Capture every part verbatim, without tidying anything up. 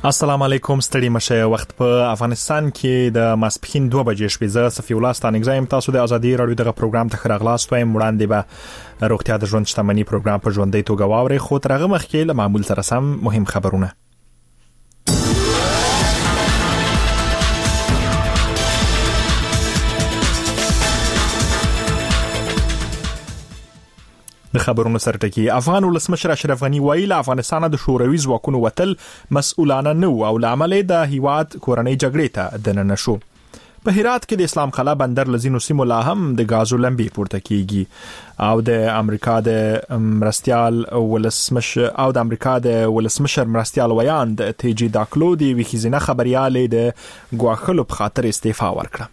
السلام علیکم، ستړي مشه. وخت په افغانستان کې د ماسپښین دوه بجې شوې. زه صفي الله ستانګزایم. تاسو د ازادي رادیو دغه پروګرام ته خراغلاست وایم. وړاندې به روغتیا د ژوند شتمنۍ پروګرام په ژوندۍ توګه واوري، خو ترغه مخکې له معمول سره سم مهم خبرونه. د خبرونو سرټکی. افغان ولسمشر اشرف غنی ویل افغانستان د شوروي ځواکونو وتل مسؤلانه نه او لامل د هیواد کورنۍ جګړې ته دننه شو. په هرات کې د اسلام قلعه بندر لزینو سیمو لا هم د غازو لمبې پورته کیږي او د امریکا د مرستيال ولسمشر او د امریکا د ولسمشر مرستيال ویاند تیجی داکلو دی ویخیزنه خبرياله د غواخلو په خاطر استعفا ورکړه.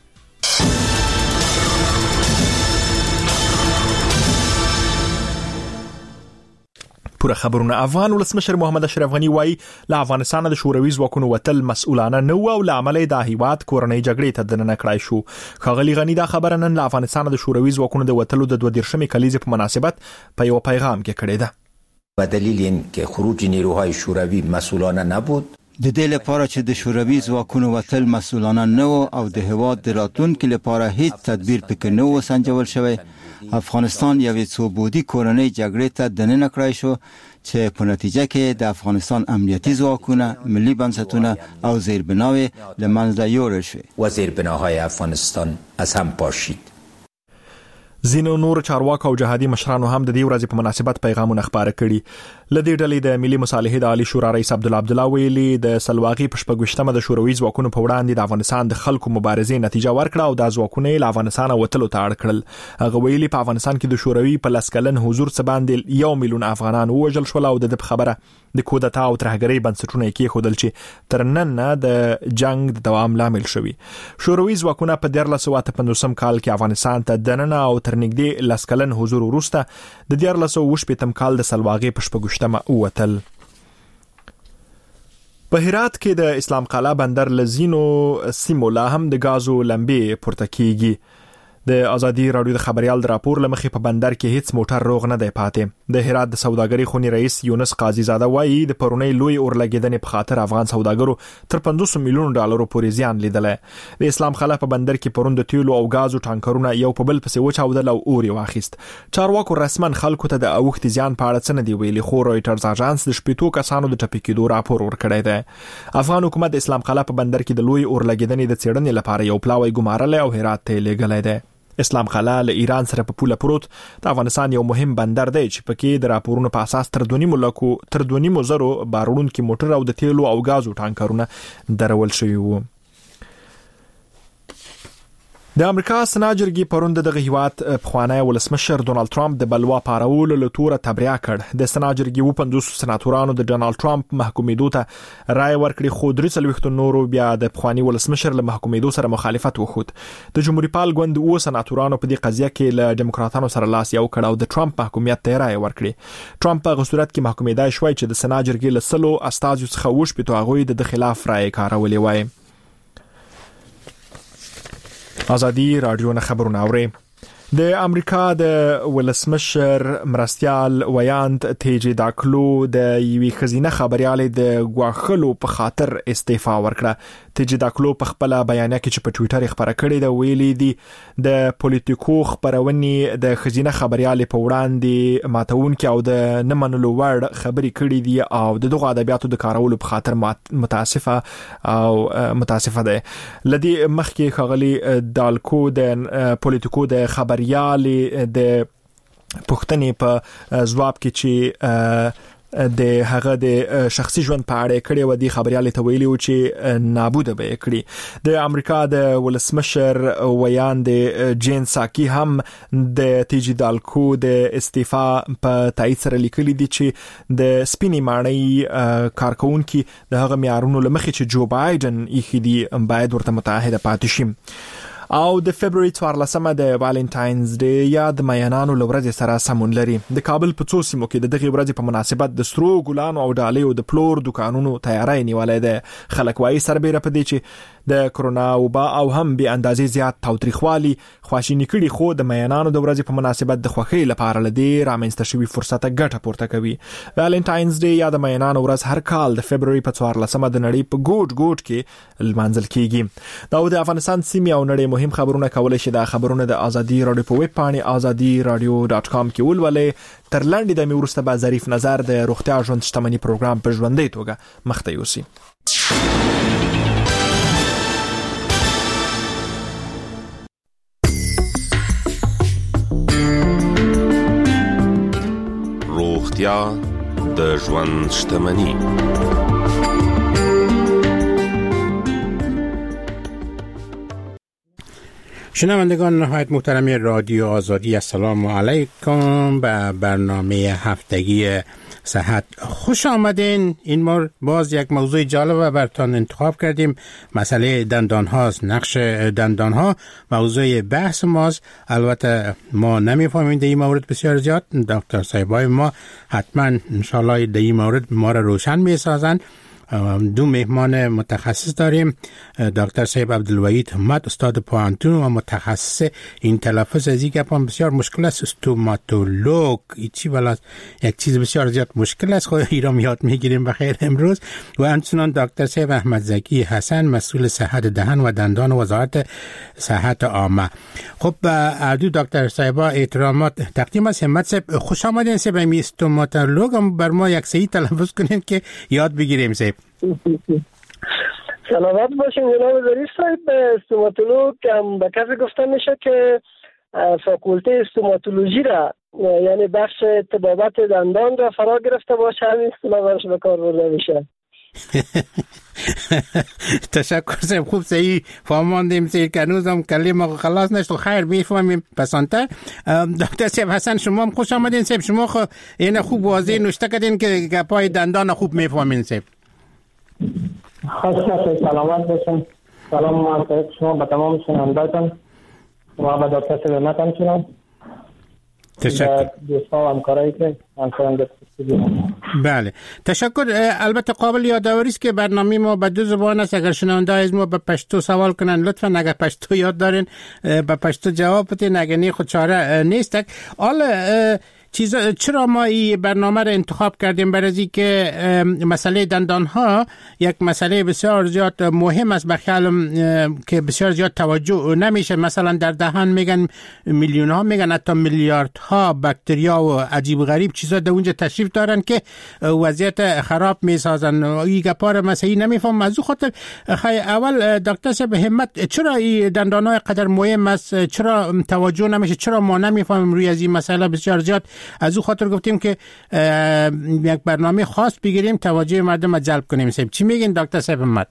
پوره خبرونه. افغان ولسمشر محمد اشرف غنی وایي له افغانستان د شوروي ځواکونو وتل مسؤلانه نه او لامل د هیواد کورنۍ جګړې ته دننه کړای شو. خغلی غنی دا خبره نن له افغانستان د شوروي ځواکونو د وتلو د دوه دیرشمې کلیزې په مناسبت په یو پیغام کې کړی ده. به دلیل اینکه خروج نیروهای شوروی مسئولانه نبود، د دې لپاره چې د شوروي ځواکونو وتل مسؤلانه نه او د هیواد د راتلونکي لپاره هیڅ تدبیر پکې نه و سنجول شوی، افغانستان یوې څوبودي کورنۍ جګړې ته دننه کړای شو چې په نتیجه کې د افغانستان امنیتي ځواکونه، ملي بنسټونه او زیربناوي له منځه یوړل شوې و زیربناهای افغانستان از هم پاشید. زینو نور چارواکو او جهادي مشرانو هم د دې ورځې په مناسبت پیغامونه خبره کړي. لدې ډلې د ملي مصالحې د عالی شورا رئیس عبد الله عبد الله ویلي د سلواغي پښپګشتمه د شوروي ځواکونو په وړاندې د افغانستان د خلکو مبارزې نتیجه ورکړه او د ځواکونو له افغانستان وتلو ته اړ کړل. هغه ویلي په افغانستان کې د شوروي په لسکلن حضور څخه باندې یو میلیون افغانان وژل شول او د خبره د کودتا او ترهګرۍ بنسټونه کې خودل چې تر نن نه د جنگ د دوام لامل شوی. شوروي ځواکونه په دیارلس سوه اته پنځوسم کال کې افغانستان ته دننه او تر نږدې لسکلن حضور وروسته د دیارلس سوه اووه شپېتم کال د سلواغي پښپګشتمه ووتل. په هرات کې د اسلام قلعه بندر لزینو سیمو لا هم د غازو لمبې پورته کیږي. د ازادي رادیو د خبريال د راپور لمخې په بندر کې هیڅ موټر روغ نه دی پاتې. د هرات د سوداګرۍ خونی رئیس یونس قاضي زاده وایي د پرونی لوی اورلګیدنې په خاطر افغان سوداګرو تر پنځوس میلیون ډالرو پورې زیان لیدل. د اسلام قلعه په بندر کې پروند تیلو او غازو ټانکرونه یو په بل پسې وچاودل او اوري واخیست. چارواکو رسمن خلکو ته د اوخت زیان په اړه څه نه دی ویلي، خو رويټرز اژانس د شپږو کسانو د ټپي کېدو راپور ورکړی دی. افغان حکومت د اسلام قلعه په بندر کې د لوی اورلګیدنې د څېړنې لپاره یو پلاوی ګمارل او هرات ته لېږلی دی. اسلام قلعه له ایران سره په پوله پروت د افغانستان یو مهم بندر دی چې پکې د راپورونو په اساس تر دوه نیمو لکو تر دوه نیمو زرو بارونکي موټر او د تیلو او غازو ټانکرونه درول شوی وو. د امریکا سناجرګي پروند دغه هیواد پخوانی ولسمشر ډونالد ترامپ د بلوا پارول له توره تبرئه کړ. د سناجرګي و پنځوس سناتورانو د ډونالد ترامپ محکومېدو ته رائے ورکړي، خو درې څلوېښت نورو بیا د پخوانی ولسمشر له محکومېدو سره مخالفت وښود. د جمهوریت پال ګوند و سناتورانو په دې قضیه کې له ډیموکراتانو سره لاس یو کړ او د ترامپ محکومیت ته رائے ورکړي. ترامپ په صورت کې محکومېدای شوی چې د سناجرګي له سلو استازو څخه وشپې تو هغه د خلاف رائے کارولې وای. ازادي رادیو نه خبرونه اوري. د امریکا د ولسمشر مرستيال ویاند تیجی داکلو د یوې خزینه خبرياله د غواخلو په خاطر استعفا ورکړه. تیجی داکلو په خپل بیان کې چې په ټوئیټر خبره کړې ده ویلي دي د پولیټیکو خبرونې د خزینه خبرياله په وړاندې ماتونکي او د نمنلو وړ خبري کړې دي او د دغه ادبیاتو د کارولو په خاطر متاسفه او متاسفه ده. لدی مخکې خغلی دالکو د پولیټیکو د خبر یالي د پښتنې په ځواب کې چې د هغه د شخصي ژوند په اړه کړي و دي خبريالي ته ویلي و چې نابود به کړي. د امریکا د ولسمشر ویاند جین ساکی هم د تیجی دالکو د استعفا په تایید سره لیکلي دي چې د سپینې ماڼۍ کارکونکو د هغه معیارونو لمخې چې جو بایدن یې خدي باید ورته متحده پاتې شي. او د فبرवरी څوارلسمه د والنټاینز ډے یا د مینانو لورځ سره سمون لري. د کابل په څو سیمو کې د دغه ورځې په مناسبت د سترو ګلانو او ډالیو د پلور دکانونو تیاری نیولې ده. خلک وايي سربېره په دې چې د کرونا وبا او هم به اندازې زیات تاوتریخوالي خواشینی کړي، خو د مینانو د ورځې په مناسبت د خوښۍ لپاره لدی رامنځته شوی فرصت ګټه پورته کوي. والنټاینز ډے یا د مینانو ورځ هر کال د فبرवरी په څوارلسمه د نړۍ په ګوټ ګوټ کې لمانځل کیږي. دا د افغانستان سیمې او نړۍ مهم خبرونه کولای شي د خبرونه د ازادي رادیو په ویب پاڼې ازادي رادیو ډاټ کام کې ولولئ. تر لاندې د میورسته به ظریف نظر د روغتیا ژوند شتمنۍ پروګرام په ژوندۍ توګه مخته یوسي. روغتیا د ژوند شتمنۍ. شنوندگان نهایت محترم رادیو آزادی، السلام علیکم. به برنامه هفتگی صحت خوش آمدین. این بار باز یک موضوع جالب براتون انتخاب کردیم. مسئله دندان هاست، نقش دندان ها موضوع بحث ماست. البته ما نمیفهمیم در این مورد بسیار زیاد. دکتر صاحبای ما حتما انشالله در این مورد ما را روشن میسازن. دو مهمان متخصص داریم. دکتر صاحب عبدالوحید همت، استاد پوهنتون و متخصص این تلفظ از این گپان بسیار مشکل است، استوماتولوگ. ایچی بلا یک چیز بسیار زیاد مشکل است، خود ایرام یاد میگیریم بخیر امروز. و همچنان دکتر صاحب احمدزکی حسن، مسئول صحت دهن و دندان وزارت صحت عامه. خب اردو دکتر صاحب احترامات تقدیم است. همت صاحب خوش آمدین. صاحب امی استوماتولوگ هم بر ما یک صحیح تلفظ کنین که یاد بگیریم. صاحب سلامت باشین جناب ظریف صاحب. استوماتولوگ هم به کسی گفته میشه که فاکولته استوماتولوژی را، یعنی بخش طبابت دندان را فرا گرفته باشه، همین اصطلاح برش به کار برده میشه. تشکر صاحب، خوب صحیح فهماندیم. سیر که هنوز هم کلمه خلاص نشد، خیر میفهمیم پسانتر. دکتر صاحب حسن شما هم خوش آمدین. صاحب شما خو این خوب واضح نوشته کردین که گپای دندان خوب میفهمین. صاحب خواهش سلامت باشین. سلام علیکم شما به تمام شنوندگان و به دکتر صاحب متن شما. تشکر. دوستان و همکارایی که همکاران دسترسی. بله تشکر. البته قابل یادآوری است که برنامه ما به دو زبان است. اگر شنونده از ما به پشتو سوال کنن لطفا اگر پشتو یاد دارین به پشتو جواب بدین، اگر نه خود چاره نیست. حالا چیزا چرا ما این برنامه را انتخاب کردیم؟ برای از اینکه مسئله دندان ها یک مسئله بسیار زیاد مهم است، بخیالم که بسیار زیاد توجه نمیشه. مثلا در دهان میگن میلیون ها، میگن حتی میلیارد ها باکتریا و عجیب غریب چیزا در اونجا تشریف دارن که وضعیت خراب میسازن. این گپا را مسئله نمیفهم. از خاطر خیلی اول دکتر صاحب همت، چرا این دندان های قدر مهم است؟ چرا توجه نمیشه؟ چرا ما نمیفهمیم روی از این مسئله بسیار زیاد؟ از او خاطر گفتیم که یک برنامه خاص بگیریم، توجه مردم را جلب کنیم. صاحب چی میگین دکتر صاحب همت؟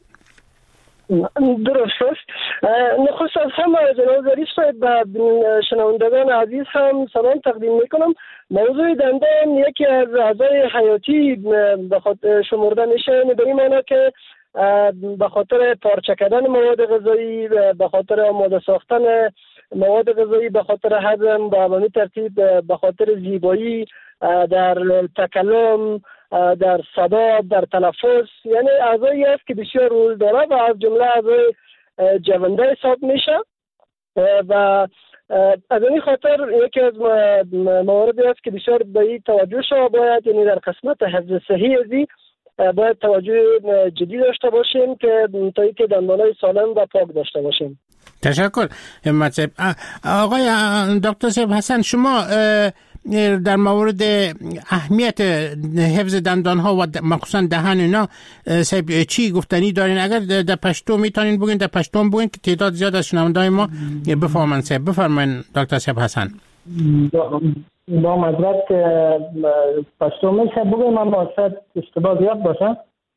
درست است. نخست از همه جناب ظریف صاحب به شنوندگان عزیز هم سلام تقدیم میکنم. موضوع دندان یکی از اعضای حیاتی به خاطر شمرده میشه، به این معنی که به خاطر پارچه کردن مواد غذایی، به خاطر آماده ساختن مواد غذایی، به خاطر هضم، به همین ترتیب به خاطر زیبایی در تکلم، در صدا، در تلفظ، یعنی اعضایی است که بسیار رول داره و از جمله اعضای جونده حساب میشه. و از این خاطر یکی از مواردی است که بسیار به این توجه شما باید، یعنی در قسمت حفظ صحی ازی باید توجه جدی داشته باشیم که تا اینکه دندانهای سالم و پاک داشته باشیم. تشکر همت صاحب. آقای دکتر صاحب حسن، شما در مورد اهمیت حفظ دندان ها و مخصوصا دهن اینا صاحب چی گفتنی دارین؟ اگر در پشتو میتونین بگین، در پشتو بگین که تعداد زیاد از شنونده‌های ما بفهمن. صاحب بفرمایید دکتر صاحب حسن. با مدرک پشتو میشه بگیم، من باید اشتباه زیاد باشه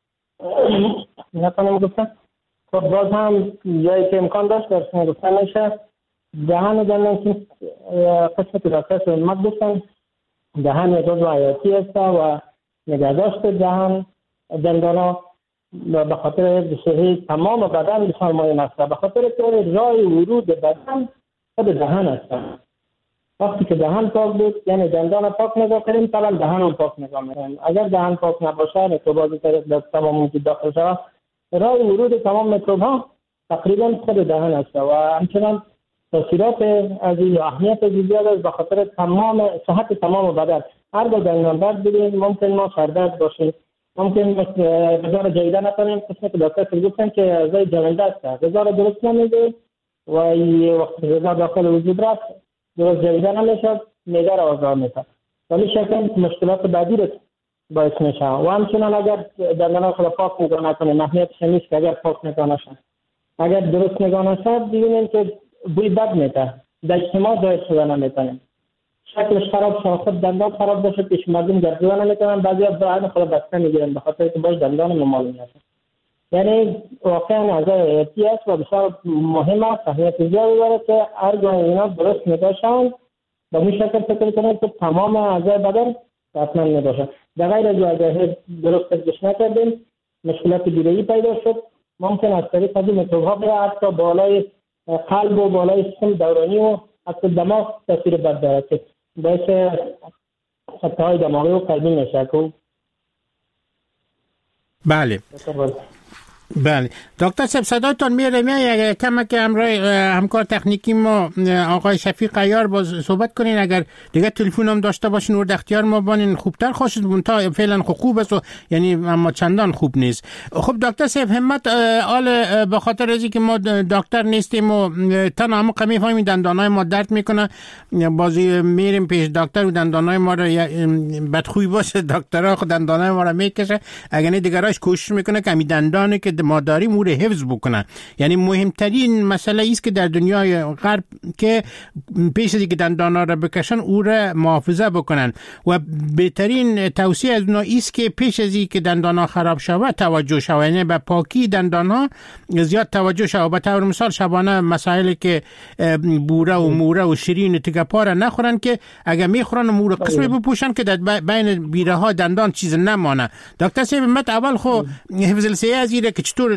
نکنم گفتم. خب باز هم جایی که امکان داشت درسون گفتن میشه. دهن دندان که قسمتی را کسی امت گفتن، دهن یک جزو حیاتی است و نگهداشت دهن دندان ها به خاطر صحت تمام بدن بسیار مهم است. به خاطر که راه ورود بدن خود دهان است. وقتی که دهان پاک بود یعنی دندان پاک نگاه کنیم طبعا دهان هم پاک نگاه میکنیم. اگر دهان پاک نباشه میکروبات طریق دست تمام موجود داخل شود، راه ورود تمام میکروب ها تقریبا خود دهان است و همچنان تاثیرات از این اهمیت زیاد است به خاطر تمام صحت تمام بدن. هر دو دندان درد ببینید ممکن ما سردرد باشیم، ممکن غذا جیده نکنیم، قسمت که دکتر گفتن که غذای جوانده است، غذا را درست نمیده و وقتی غذا داخل وجود رفت درست جویده نمیشد، معده را آزار میشه ولی شکل مشکلات بعدی را باعث میشه. و همچنان اگر دندان خود پاک نگاه نکنیم، اهمیتش نیست که اگر پاک نگاه نشد، اگر درست نگاه نشد ببینیم که بوی بد میده، در اجتماع ظاهر شده نمیتونیم، شکلش خراب شد، خود دندان خراب باشه پیش مردم گردوده نمیتونن، بعضی از دهان خود بسته میگیرن به خاطر که باش دندان ممال میشه. یعنی واقعا اعضای حیاتی است و بسیار مهم است، اهمیت زیادی داره که هرگاه اینا درست نگاه شوند به این شکل فکر کنید که تمام اعضای بدن حتما میباشه. در غیر از اگر درست ترکش نکردیم مشکلات دیگری پیدا شد، ممکن است طریق از این میکروب‌ها به حتی بالای قلب و بالای سیستم دورانی و حتی دماغ تاثیر بد داره که باعث خطاهای دماغی و قلبی میشه. بله بله دکتر صاحب صدایتون میره میاد کم که همراه همکار تکنیکی ما آقای شفیق عیار باز صحبت کنین، اگر دیگه تلفن هم داشته باشین ورد اختیار ما بانین خوبتر خواهد بود. تا فعلا خوب است و یعنی اما چندان خوب نیست. خب دکتر صاحب همت آل به خاطر از که ما دکتر نیستیم و تنها هم قمی فهمیم دندانای ما درد میکنه، بازی میریم پیش دکتر و دندانای ما رو بدخوی باشه دکترها خود دندانای ما رو میکشه، اگر نه دیگراش کوشش میکنه که همین دندانی که ما داریم او رو حفظ بکنن. یعنی مهمترین مسئله است که در دنیای غرب که پیش از اینکه دندانا را بکشن او را محافظه بکنن و بهترین توصیه از اونها است که پیش از اینکه دندانا خراب شود توجه شود، یعنی به پاکی دندانها زیاد توجه شود. به طور مثال شبانه مسائلی که بوره و موره و شیرین و تگپا را نخورن که اگر میخورن مور قسمی بپوشن که در بین بیره ها دندان چیز نمانه. دکتر صاحب مت اول خو حفظ الصحه از اینه که چطور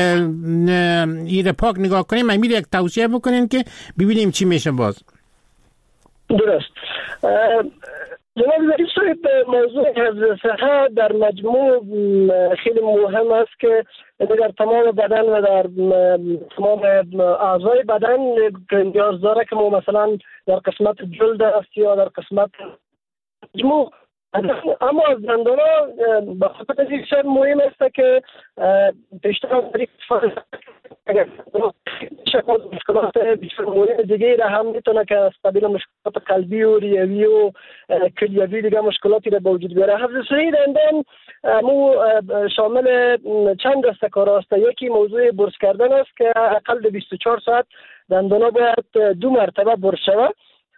ایره پاک نگاه کنیم، من میره یک توصیه بکنین که ببینیم چی میشه. باز درست جناب ظریف صاحب، موضوع حفظ صحه در مجموع خیلی مهم است که در تمام بدن و در تمام اعضای بدن نیاز داره که ما مثلا در قسمت جلد است یا در قسمت مجموع، اما از دندانا به خاطر از این شد مهم است که بیشتر از طریق اگر شکل مشکلات بیشتر مهم دیگه را هم میتونه که از قبیل مشکلات قلبی و ریوی و کلیوی دیگه مشکلاتی را به وجود بیاره. حفظ صحی دندان مو شامل چند دسته کار است. یکی موضوع برس کردن است که اقل بیست و چهار ساعت دندانا باید دو مرتبه برس شود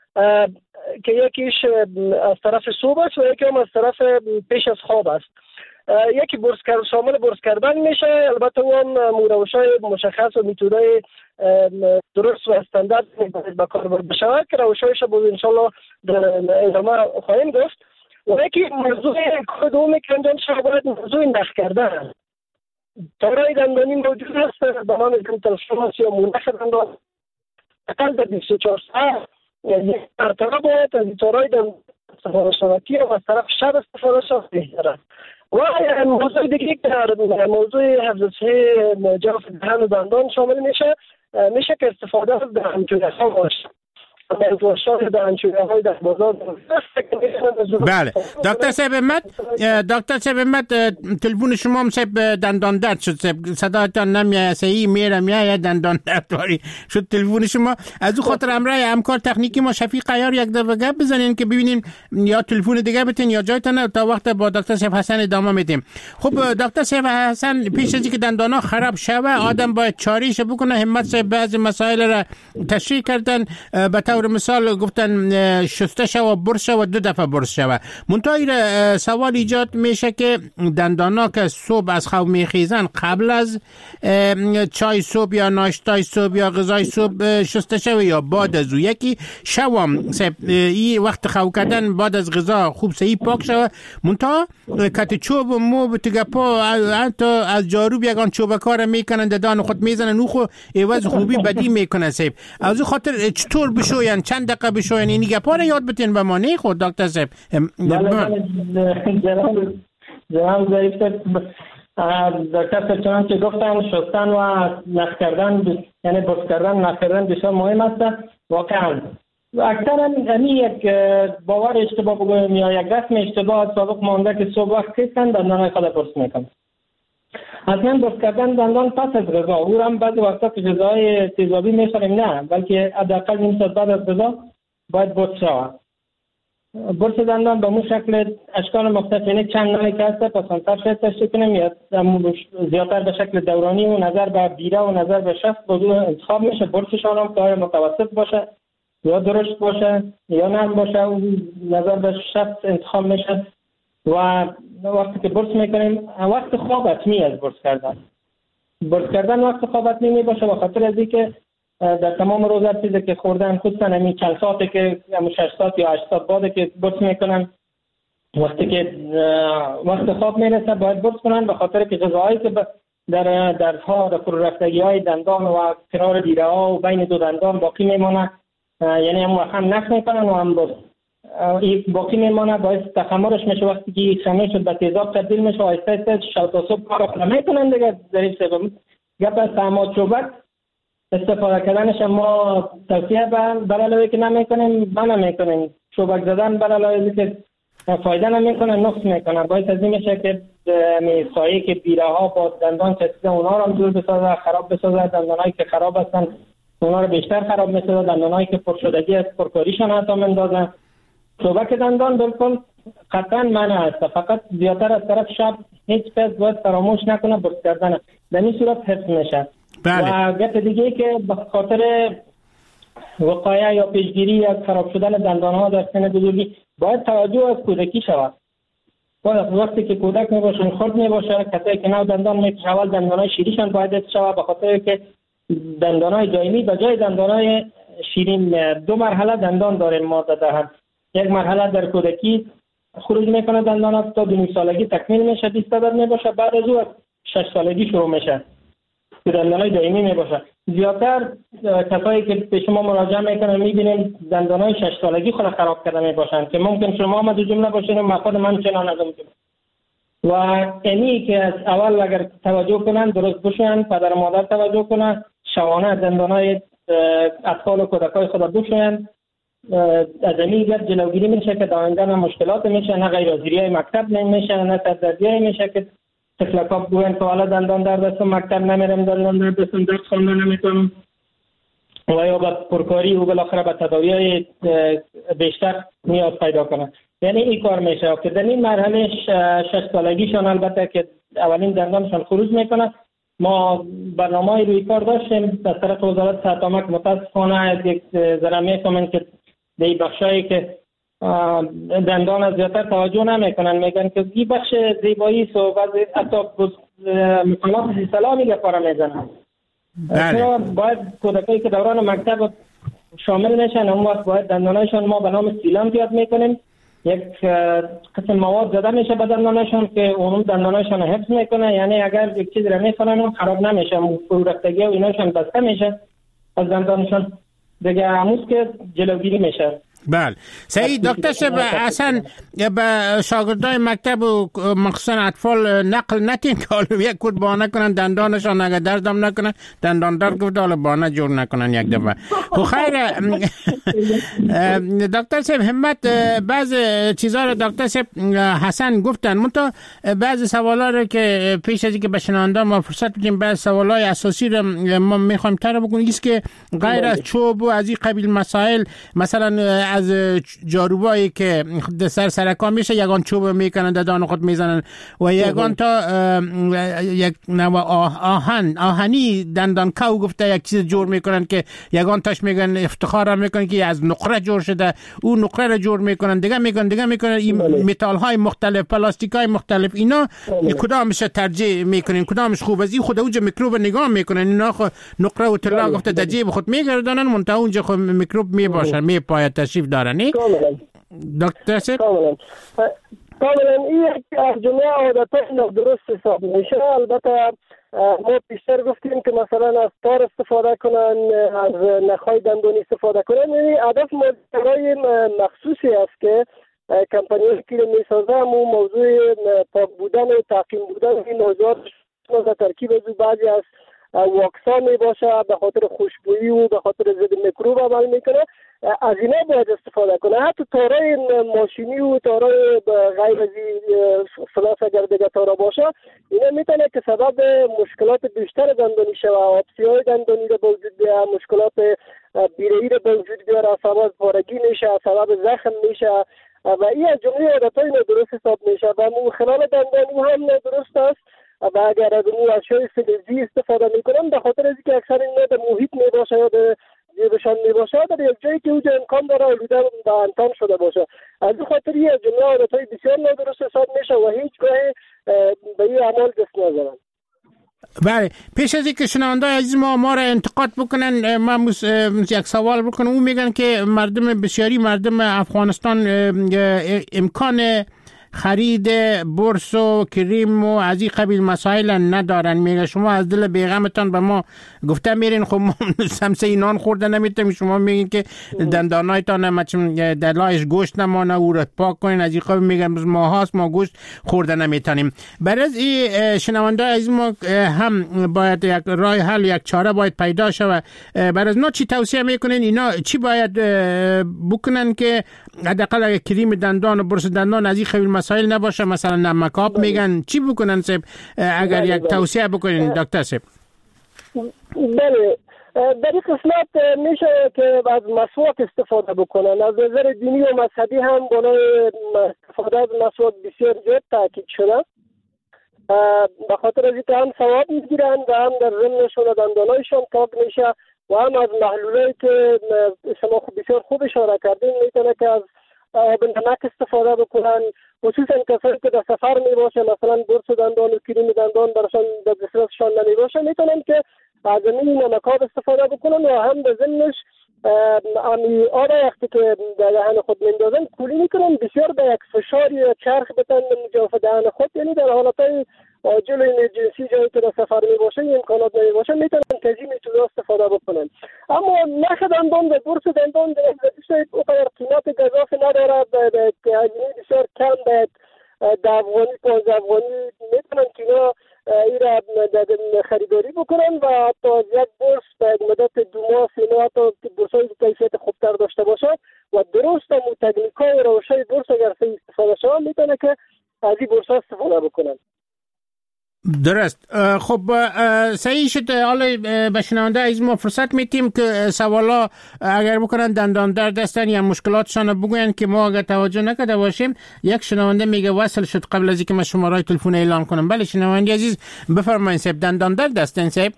که یکیش از طرف صبح است و یکی هم از طرف پیش از خواب است. یکی برس کردن شامل برس کردن میشه، البته اون روش‌های مشخص و میتودهای درست و استاندارد به کار برده شود که روش‌هایش بود ان شاء الله در ادامه خواهیم گفت. و یکی موضوع کدومی که انجام شود باید موضوع نخ کردن. تارای دندانی موجود است به نام کنترلشناس یا منخ دندان اقل در بیست و چهار ساعت یک مرتبه باید از تارای دندان استفاده شود که از طرف شب استفاده شود بهتره. و موضوع دیگه که در موضوع حفظ صحه جوف دهان و دندان شامل میشه میشه که استفاده از دهانچوی‌ها باشه. بله دکتر صاحب مت دکتر صاحب مت تلفن شما هم صاحب دندان درد شد، صدایتان نمیاد صحیح میره میاد دندان درد داری شد تلفن شما. از اون خاطر امرای همکار تکنیکی ما شفیق عیار یک دفعه گپ بزنین که ببینیم یا تلفن دیگه بتین یا جایتون تا وقت با دکتر صاحب حسن ادامه میدیم. خب دکتر صاحب حسن پیش از اینکه دندانا خراب شوه آدم باید چاریش بکنه. همت صاحب بعضی مسائل را تشریح کردن به طور طور مثال گفتن شسته شو برش و دو دفعه برش شو. منتها سوال ایجاد میشه که دندانا که صبح از خواب میخیزن قبل از چای صبح یا ناشتای صبح یا غذای صبح شسته شو یا بعد از او. یکی شوام این وقت خواب کردن بعد از غذا خوب صحیح پاک شو. منتها کت چوب و مو تگپا انتا از جارو بیگان چوب کار میکنن دندان خود میزنن او خود عوض خوبی بدی میکنه سیب. از خاطر چطور بشوین چند دقیقه بشوین اینی گپا رو یاد بتین به ما نه خود دکتر صاحب. جناب ظریف دکتر صاحب چنان که گفتن شستن و نخ کردن یعنی برس کردن نخ کردن بسیار مهم است واقعا. اکثرا یعنی یک باور اشتباه بگویم یا یک رسم اشتباه سابق مانده که صبح وقت کشتن دندانهای خود برس میکنن. اصلا برس کردن دندان پس از غذا او هم بعضی وقتا که غذای تیزابی میخوریم نه بلکه حداقل نیم ساعت بعد از غذا باید برس شود. برس دندان به مو شکل اشکال مختلف یعنی چند نوعی که هست پسندتر شاید تشکیل کنیم یا زیادتر به شکل دورانی و نظر به بیره و نظر به شست بودو انتخاب میشه. برسشان هم که متوسط باشه یا درشت باشه یا نرم باشه و نظر به شست انتخاب میشه. و وقتی که برس میکنیم وقت خواب حتمی از برس کردن برس کردن وقت خواب حتمی می باشه به خاطر از اینکه در تمام روز هر چیزی که خوردن خودشان همین چند ساعته که شش ساعت یا هشت ساعت بعد که برس میکنن وقتی که وقت خواب میرسه باید برس کنن به خاطر که غذاهایی که در درها در فرو رفتگی های دندان و کنار دیره ها و بین دو دندان باقی میمونه یعنی هم هم نخ میکنن و هم برس این باقی میمانه باعث تخمرش میشه. وقتی که خمیر شد به تیزاب تبدیل میشه و آهسته آهسته شب تا صبح کار میکنن دیگه. ظریف صاحب گپ از طعمات چوبک استفاده کردنش ما توصیه به علاوه که نمیکنیم ما نمیکنیم. چوبک زدن به علاوه که فایده نمیکنه نقص میکنه باعث از این میشه که سایه که بیره ها با دندان چسبیده اونا رو هم دور بسازه خراب بسازه. دندانایی که خراب هستن اونا رو بیشتر خراب میسازه. دندانایی که پرشدگی از پرکاریشان حتی مندازه. چوبک دندان بالکل قطعا منع است فقط زیادتر از طرف شب هیچ کس باید فراموش نکنه برس کردن در این صورت حفظ میشه. بله. و گپ دیگه که به خاطر وقایع یا پیشگیری از خراب شدن دندان ها در سن بزرگی باید توجه از کودکی شود. باید وقتی که کودک میباشن خرد میباشه کسایی که نو دندان میکشه اول دندان های شیریشان باید حفظ شود به خاطر که دندان های دائمی به جای دندان های شیرین دو مرحله دندان داریم ما در دهن. یک مرحله در کودکی خروج میکنه دندان تا دو نیم سالگی تکمیل میشه بیست درصد میباشه بعد از او شش سالگی شروع میشه که دندانای دائمی میباشه. زیادتر کسایی که به شما مراجعه میکنن میبینیم دندانای شش سالگی خود خراب کرده میباشن که ممکن شما هم دو جمله باشین و خود من چنان ازم و اینی که از اول اگر توجه کنن درست بشن پدر و مادر توجه کنن شوانه دندانای اطفال و کودکای خود بشن از این گرد جلوگیری میشه که دائما نه مشکلات میشه نه غیرحاضری های مکتب نمیشه نه سردردی میشه که طفلکا بگوین که حالا دندان درد است مکتب نمیرم دندان درد است درس خواندن نمیکنم و یا با پرکاری و بالاخره به تداوی های بیشتر نیاز پیدا کنن. یعنی این کار میشه که در این مرحله شش سالگیشان البته که اولین دندانشان خروج میکنه. ما برنامه روی کار داشتیم از طرف وزارت صحت عامه که متاسفانه یک ذره میفهمن که در این بخشایی که دندان از زیادتر توجه نمیکنن میگن که این بخش زیبایی است و بعضی حتی مقامات اصطلاح میگه کار میزنن. چرا باید کودکایی که دوران مکتب شامل میشن اون وقت باید دندانایشان ما به نام سیلان زیاد میکنیم یک قسم مواد زده میشه به دندانایشان که اون دندانایشان حفظ میکنه یعنی اگر یک چیزی را میخورن خراب نمیشه فرو رفتگی و ایناشان بسته میشه از دندانشان دیگه هموز که جلوگیری میشه. بله سعید دکتر شب اصلا به شاگردای مکتب و مخصوصا اطفال نقل نتین که حالا یک کود بانه کنن دندانشان اگر دردم نکنن دندان درد گفت حالا بانه جور نکنن یک دفعه. خب خیر دکتر صاحب همت بعض چیزها رو دکتر صاحب حسن گفتن منتها بعض سوالا رو که پیش از اینکه به شنونده ما فرصت بدیم بعض سوالای اساسی رو ما میخوایم تر بکنیم است که غیر از چوب و از این قبیل مسائل مثلا از جاروبایی که سر سرکان میشه یگان چوب میکنن دندان خود میزنن و یگان تا یک نوع آهن آهنی دندان کو گفته یک چیز جور میکنن که یگان تاش میگن افتخار میکنن که از نقره جور شده اون نقره رو جور میکنن دیگه میکنن دیگه میکنن این متال های مختلف پلاستیک های مختلف اینا کدامش ترجیح میکنین کدامش خوب از این خود اونجا میکروب نگاه میکنن اینا خود نقره و طلا گفته در جیب خود میگردانن منتها اونجا خود میکروب میباشن میپاید تشریف دارن دکتر سیب کاملا کاملا این یک از جمله عادتهای نادرست حساب میشه. البته ما بیشتر گفتیم که مثلا از تار استفاده کنن از نخهای دندانی استفاده کنن. یعنی هدف مادرهای مخصوصی است که کمپانی‌هایی که میسازه همون موضوع پاک بودن و تعقیم بودن این موضوعات از ترکیب از بعضی از واکسا می باشه به خاطر خوشبویی و به خاطر ضد میکروب عمل میکنه. از اینا باید استفاده کنه. حتی تارای ماشینی و تارای غیر از فلاس اگر دیگه تارا باشه اینا میتونه که سبب مشکلات بیشتر دندانی شه و آبسی‌های دندانی رو به وجود بیاره، مشکلات بیره‌ای رو به وجود بیاره، سبب پارگی میشه، سبب زخم میشه و این از جمله عادتهای نادرست حساب میشه و خلال دندانی هم نادرست است. و اگر از اون اشیاء فلزی استفاده میکنن به خاطر از اینکه اکثر اینا در محیط میباشه یا در جیبشان میباشه در یک جایی که اونجا امکان داره آلوده و انتان شده باشه. از این خاطر این از جمله عادتهای بسیار نادرست حساب میشه و هیچ گاه به این اعمال دست نزنن. بله، پیش از اینکه شنونده عزیز ما ما را انتقاد بکنن من یک سوال بکنم. اون میگن که مردم بسیاری مردم افغانستان امکان خرید برس و کریم و از این قبیل مسائل ندارن. میگه شما از دل بیغمتان به ما گفته میرین خب ما سمسه نان خورده نمیتونیم، شما میگین که دندانایتان دلایش گوشت نمانه او را پاک کنین. از این قبیل میگن ما هاست ما گوشت خورده نمیتونیم. برای از این شنونده از ما هم باید یک راه حل یک چاره باید پیدا شود. برای از ما چی توصیه میکنین؟ اینا چی باید بکنن که حداقل اگه کریم دندان و برس دندان از این قبیل مسائل نباشه؟ مثلا نمکاب میگن چی بکنن سیب؟ اگر یک توصیه بکنین دکتر سیب. بله، در این قسمت میشه که از مسواک استفاده بکنن. از نظر دینی و مذهبی هم بالای استفاده از مسواک بسیار زیاد تاکید شده به خاطر از اینکه هم ثواب میگیرن و هم در ضمنشون دندانایشون پاک میشه و هم از محلولایی که شما بسیار خوب اشاره کردین میتونه که از آب نمک استفاده بکنن، خصوصا کسایی که در سفر می باشه مثلا برس دندان و کریم دندان برشان در دسترسشان نمی باشه میتونن که از این نمک‌ها استفاده بکنن و هم به ضمنش امی آب وقتی که در دهن خود میندازن کولی میکنن بسیار به یک فشار یا چرخ بتن جوف دهن خود، یعنی در حالتهای عاجل و ایمرجنسی جایی که در سفر می باشه امکانات نمی باشه میتونن که از این میتونه استفاده بکنن. اما نخ دندان و برس دندان در اقدر قیمت گزاف نداره، که هزینه بسیار کم باید ده افغانی پانزده افغانی میتونن که اینا این را خریداری بکنن و حتی از یک برس به مدت دو ماه سه ماه حتی برسایی که کیفیت خوبتر داشته باشد و درست هم تکنیک های روشای برس اگر صحیح استفاده شد میتونه که از این برس ها استفاده بکنن. درست. خب صحیح شد. حالا به شنونده از ما فرصت میتیم که سوالا اگر بکنن دندان درد هستن یا مشکلاتشان بگوین که ما اگر توجه نکرده باشیم. یک شنونده میگه وصل شد قبل از اینکه من شماره تلفن اعلام کنم. بله شنونده عزیز بفرمایید صاحب، دندان درد هستن صاحب؟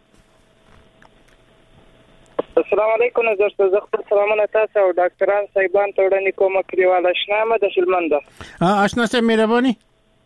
السلام علیکم. نظر زخت سلامونه تاسو او ډاکټران صاحبان ته وړاندې کوم کلیوال آشنا مده شلمنده آشنا صاحب مهرباني.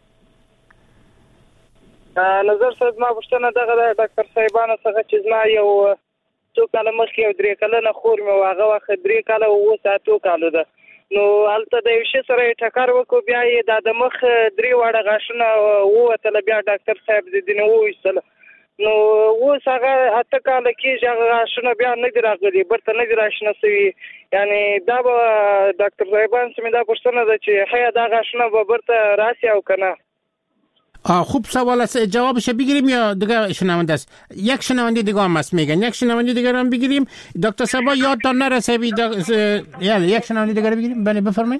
نظر صاحب ما پوښتنه دغه ډاکټر صاحبانو څخه چې زما یو څو کاله مخکې یو درې کلنه خور مې هغه وخت درې کاله اووه ساعتو کالو ده، نو هلته د یو شي سره یې ټکر وکړو، بیا یې دا د مخ درې واړه غاښونه ووتله، بیا ډاکټر صاحب ځینې وویستله، نو اوس هغه اته کاله کېږي هغه غاښونه بیا نه دي راغلي، برته نه دي راشنه سوي. یعنې دا به ډاکټر صاحبان څه مې دا پوښتنه ده چې ښه دا غاښونه به برته راسي او که نه؟ خوب سوال است، جوابش بگیریم یا دیگه شنونده است؟ یک شنونده دیگه هم است میگن، یک شنونده دیگه هم بگیریم. دکتر صاحب یادتان نرسه بی دک... یعنی یک شنونده دیگه بگیریم. بله بفرمایید.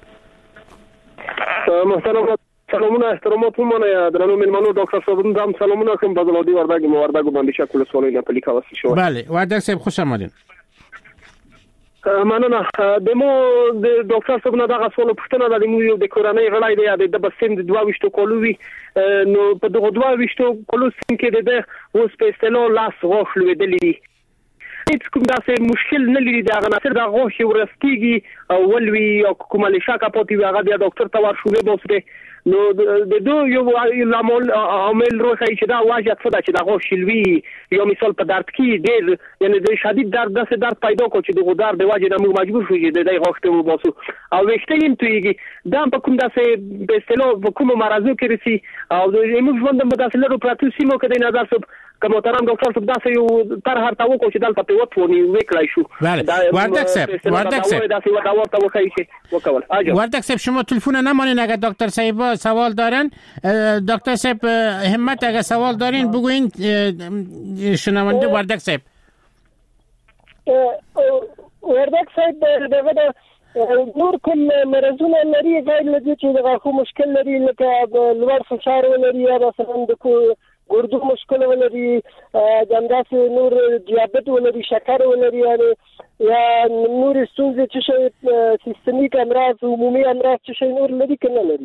محترم سلامونه احترامات ومنه درنو ملمنو ډاکټر صاحب دم سلامونه کوم بازلادي وردګ مو وردګ باندې شکل سوالونه پلیکا وسی شو. بله وردګ صاحب خوش آمدین. مننه. د مو د ډاکټر صاحب نه دغه سوال پوښتنه د مو یو د کورنۍ غړی دی د بسند دوه وشتو کولوي نو په دغه دوه وشتو کولو سم کې د اوس په استلو لاس غوښ لویدلی هیڅ کوم داسې مشکل نه لري دا غناصر د غوښ ورستيږي او ولوي او کومه شاکه پاتې هغه بیا ډاکټر ته ورشوي بوسره نو د دوه یو لامل عامل روخی چې دا واجب څه چې دا غوښ لوي یو مثال په درد کې ډېر یعنی د شدید درد داسې درد پیدا کو چې د غدار د واجب موږ مجبور شو چې د غوښ ته وباسو او وشته یې تویږي دا په کوم داسې په استلو په کوم مرزو کې رسی او د موږ ژوند د داسې لرو پراتو سیمو کې د نظر صاحب کوم محترم ډاکټر صاحب داسې یو تر هر تاو کو چې دلته په وټونی وکړای شو بله وردک صاحب وردک صاحب داسې ودا ورته وکړي چې وکول اجازه وردک صاحب شما تلفن نمانین اگر دکتر صاحب سوال دارن دکتر صاحب همت اگر سوال دارین بگوین شنونده وردک صاحب وردک صاحب دغه نور کوم مرزونه لري غیر لدی چې دغه خو مشکل لري لکه لوړ فشار ولري یا مثلا د ګردو مشکل ولري دنداسې نور دیابت ولري شکر ولري یعنی یا نور ستونزې چې شي سیستمیک امراض عمومي امراض چې شي نور لري کنه لري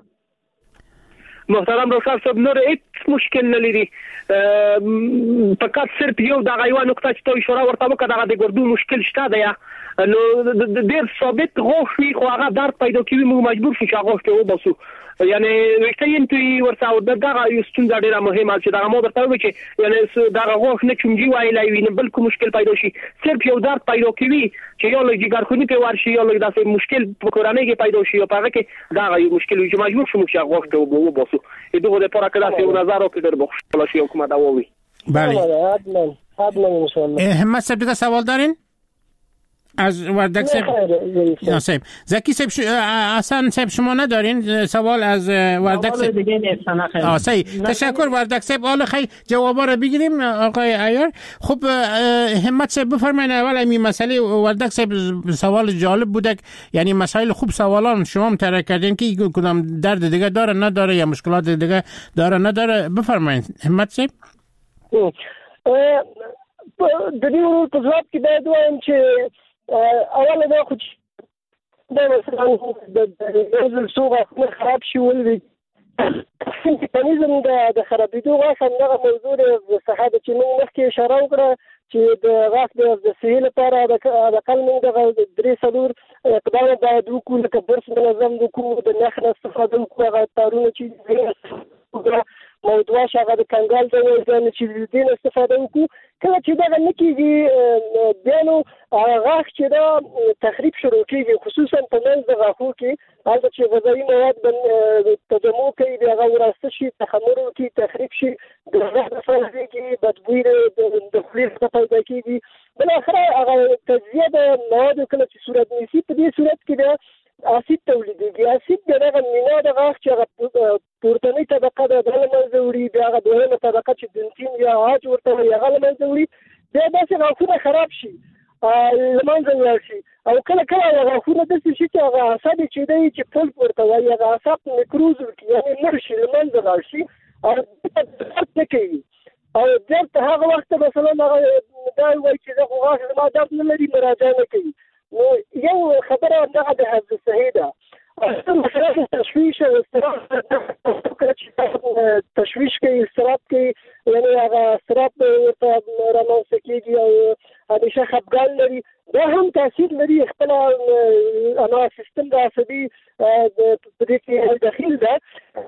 محترم ډاکټر صاحب نور هیڅ مشکل نه لري فقط صرف یو د غیوا نقطه چې تو اشاره ورته وکړه د ګردو مشکل شته دی نو د ډیر ثابت غوښي خو هغه درد پیدا کوي موږ مجبور شو چې هغه ته وباسو یعنی وکټ یې توي ورته دغه یو ستونزه ډیره مهمه چې دغه مو درته وایي چې یعنی دغه غوښ نه چونجي وایلای وي نه بل کوم مشکل پیدا شي صرف یو درد پیدا کوي چې یو لږ جګرخونی په ورشي یو لږ داسې مشکل په کورنۍ کې پیدا شي او په هغه کې دغه یو مشکل وي چې مجبور شو چې هغه ته وباسو دغه لپاره کله چې نظر او کې در بخښل شي حکومت دا وایي بله حتما حتما ان شاء الله همت صاحب دیگه سوال دارین از وردک صاحب صاحب زکی صاحب ش... اصلا صاحب شما ندارین سوال از وردک صاحب دیگه نیستن آه صحیح تشکر وردک صاحب حالا خیلی جوابا رو بگیریم آقای عیار. خب همت صاحب بفرمایید اول این مسئله وردک صاحب سوال جالب بوده یعنی مسائل خوب سوالان شما مطرح کردین که کدام درد دیگه داره نداره یا مشکلات دیگه داره نداره بفرمایید همت صاحب. د دې ورو په ځواب کې باید وایم چې اول دا خو دا مثلا د نزل سوغه خراب شي ولوي میکانیزم د خرابېدو غاښ همدغه موضوع د صحه د چې موږ مخکې اشاره وکړه چې د غاښ د صحي لپاره د اقل موږ دغه درې څلور اقدام باید وکړو لکه برس منظم وکړو د نخ نه استفاده وکړو هغه تارونه چې موضوع شغه د کنګال د وزن چې دین استفاده وکړو کله چې دا نه کیږي بیا نو غاښ چې دا تخریب شروع کیږي خصوصا په منځ د غاښو کې هلته چې غذایي مواد بن تجمع کوي د هغه وراسته شي تخمر وکړي تخریب شي د غاښ فعالیت کې بدبوی د خولې څخه پیدا کیږي بل اخر هغه تجزیه د مواد کله چې صورت نیسي په دې صورت کې دا اسید تولیدېږي اسید دغه مینا د غاښ چې هغه پورتنۍ طبقه د دغه منځه وړي بیا هغه دویمه طبقه چې دنتین یا عاج ورته وایي هغه له منځه وړي بیا داسې غاښونه خراب شي له منځه ولاړ شي او کله کله هغه غاښونه داسې شي چې هغه اعصاب چې دی چې پلپ ورته وایي هغه اعصاب میکروز وکړي یعنې مړ شي له منځه لاړ شي او درد نه کوي او درد هغه وخت مثلا هغه دا وایي چې زه خو غاښ زما درد نه لري مراجعه نه کوي نو یو خبره دغه د حفظ صحي ده مثلا تشویش او استراحت تشویش کوي استراحت کوي یعنی هغه استراحت ورته رامنځته کېږي او همیشه خفګان لري دا هم تاثیر لري خپل انا سیستم د عصبي په دې کې داخل ده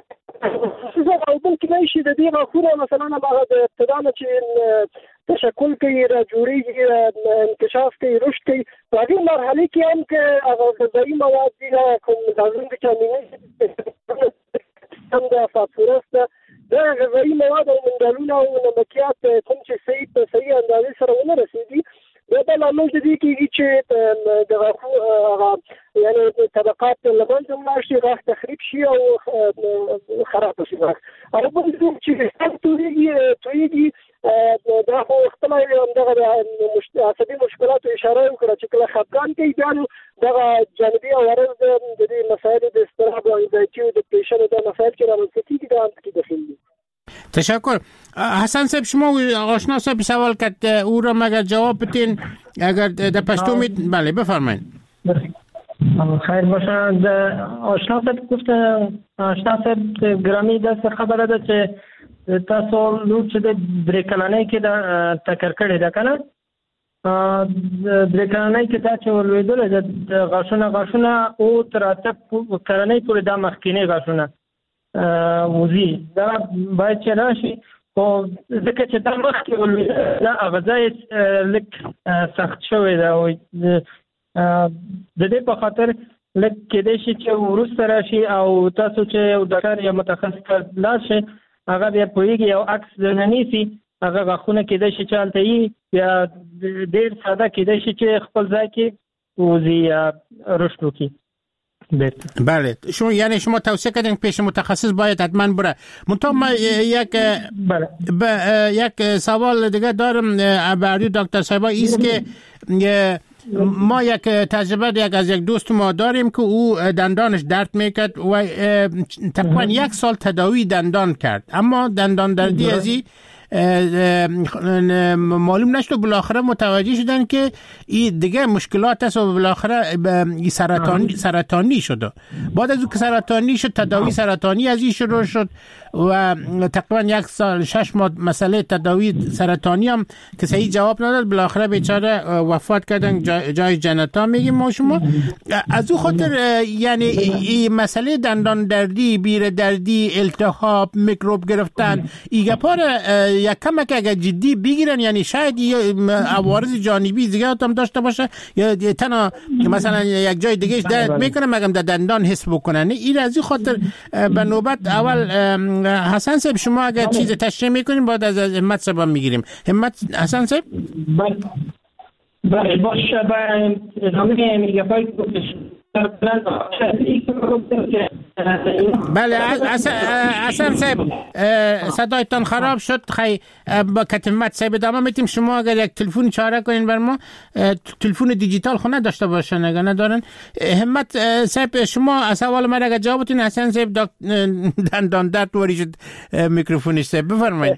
خصوصا او بل کله شي د دې غاښونه مثلا هغه د ابتدا نه چې تشکل کوي را جوړیږي انکشاف کوي رشد کوي په دې مرحله کې هم کې هغه غذایي مواد دي کوم لازم ویټامینونه هم د فاسفورس د غذایي مواد او منرالونه او نمکیات کوم چې صحیح په صحیح اندازې سره ونه رسیدي دا د لامل دي کې چې د غاښو یعنی طبقات لمن جمع شي غاښ تخریب شي او خراب شي غاښ او بل چې ستوري تويږي دا خو خپل دغه عصبي مشکلات اشاره وکړه چې کله خفګان کوي بیا نو دغه جانبي عوارض د دې مسایل د اضطراب او انزایټي او ډپریشن د مسایل چې رامنځته کیږي دا هم کې داخل دي. تشکر. حسن صاحب شما آشنا صاحب سوال کرد او را مگر جواب بتین اگر در پشتو می بله بفرمایید. خیر باشه. آشنا صاحب گفت آشنا صاحب گرامی دست خبره ده چې تاسو لوټ چې د درې کلنۍ کې دا ټکر کړی ده کنه درې کلنۍ کې دا چې ولوېدل د غاښونه غاښونه او تر اته کلنۍ پورې دا مخکینی غاښونه وزي دا باید چې راشي خو ځکه چې دا مخکې ولوېدل دا هغه ځای لږ سخت شوی ده او د دې په خاطر لږ کېدای شي چې وروسته راشي او تاسو چې یو ډاکټر یا متخصص ته لاړ شئ هغه بیا پوهېږي او عکس درنه نیسي هغه غاښونه کېدای شي چې هلته وي یا ډېر ساده کېدای شي چې خپل ځای کې وځي یا رشد وکړي. بله شما یعنی شما توصیه کردین پیش متخصص باید حتما بره. منتها ما یک ب... یک سوال دیگه دارم برای دکتر صاحبا ایست که ما یک تجربه یک از یک دوست ما داریم که او دندانش درد میکرد و تقریبا یک سال تداوی دندان کرد اما دندان دردی ازی معلوم نشد و بالاخره متوجه شدن که این دیگه مشکلات است و بالاخره سرطانی سرطانی شد. بعد از اون که سرطانی شد تداوی سرطانی از این شروع شد و تقریبا یک سال شش ماه مسئله تداوی سرطانی هم که صحیح جواب نداد بالاخره بیچاره وفات کردن جای, جای جنتا میگیم ما شما. از اون خاطر یعنی این مسئله دندان دردی بیر دردی التهاب میکروب گرفتن ایگه پار یک کم که اگر جدی بگیرن یعنی شاید یه عوارض جانبی دیگه هم داشته باشه یا تنها مثلا یک جای دیگه درد میکنه مگم در دندان حس بکنن. این از این خاطر به نوبت اول حسن صاحب شما اگر چیز تشریح میکنیم بعد از همت صاحب میگیریم. همت حسن صاحب بله باشه با ادامه میگه باید بله حسن صاحب صدایتان خراب شد. خیلی با کتمت صاحب ادامه میتیم. شما اگر یک تلفن چاره کنین بر ما تلفن دیجیتال خونه داشته باشن اگر ندارن. همت صاحب شما از سوال من اگر جوابتون حسن صاحب دندان درد وری شد میکروفونش صاحب بفرمایید.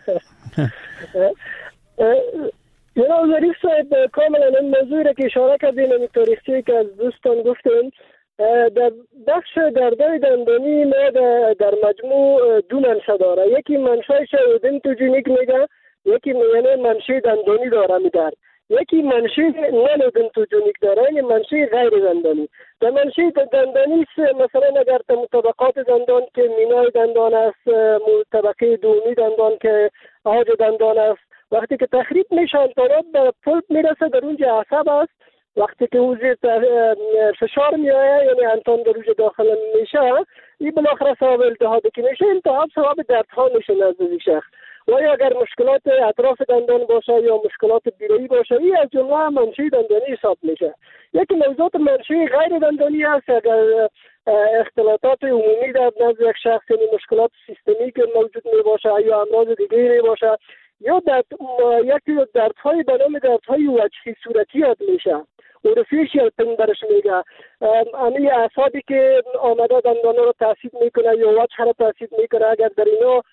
جناب ظریف صاحب کاملا این موضوعی را که اشاره کردین این تاریخچه‌ای که از دوستان گفتین در بخش دردای دندانی ما در مجموع دو منشأ داره. یکی منشأش اودونتوژنیک میگه یکی یعنی منشأ دندانی داره میدار یکی منشأ نان اودونتوژنیک داره یعنی منشأ غیر دندانی. در منشأ دندانی مثلا اگر طبقات دندان که مینای دندان است طبقه دومی دندان که آج دندان است وقتی که تخریب میشه انتانات به پلپ میرسه در اونجا عصب است وقتی که او زیر فشار میآید یعنی انتان در اونجا داخل میشه این بالاخره سبب التهابی که میشه التهاب سبب دردها میشه نزد شخص و اگر مشکلات اطراف دندان باشه یا مشکلات بیرایی باشه این از جمله منشأ دندانی حساب میشه. یکی موضوعات منشأ غیر دندانی است اگر اختلالات عمومی در نزد یک شخص یعنی مشکلات سیستمیک موجود می باشه یا امراض دیگری می باشه یا در یکی دردهای به نام دردهای وجهی صورتی یاد میشه اورفیشیال پین برش میگه. امی اعصابی که آمده دندان رو تاثیر میکنه یا وجه رو تاثیر میکنه اگر در اینا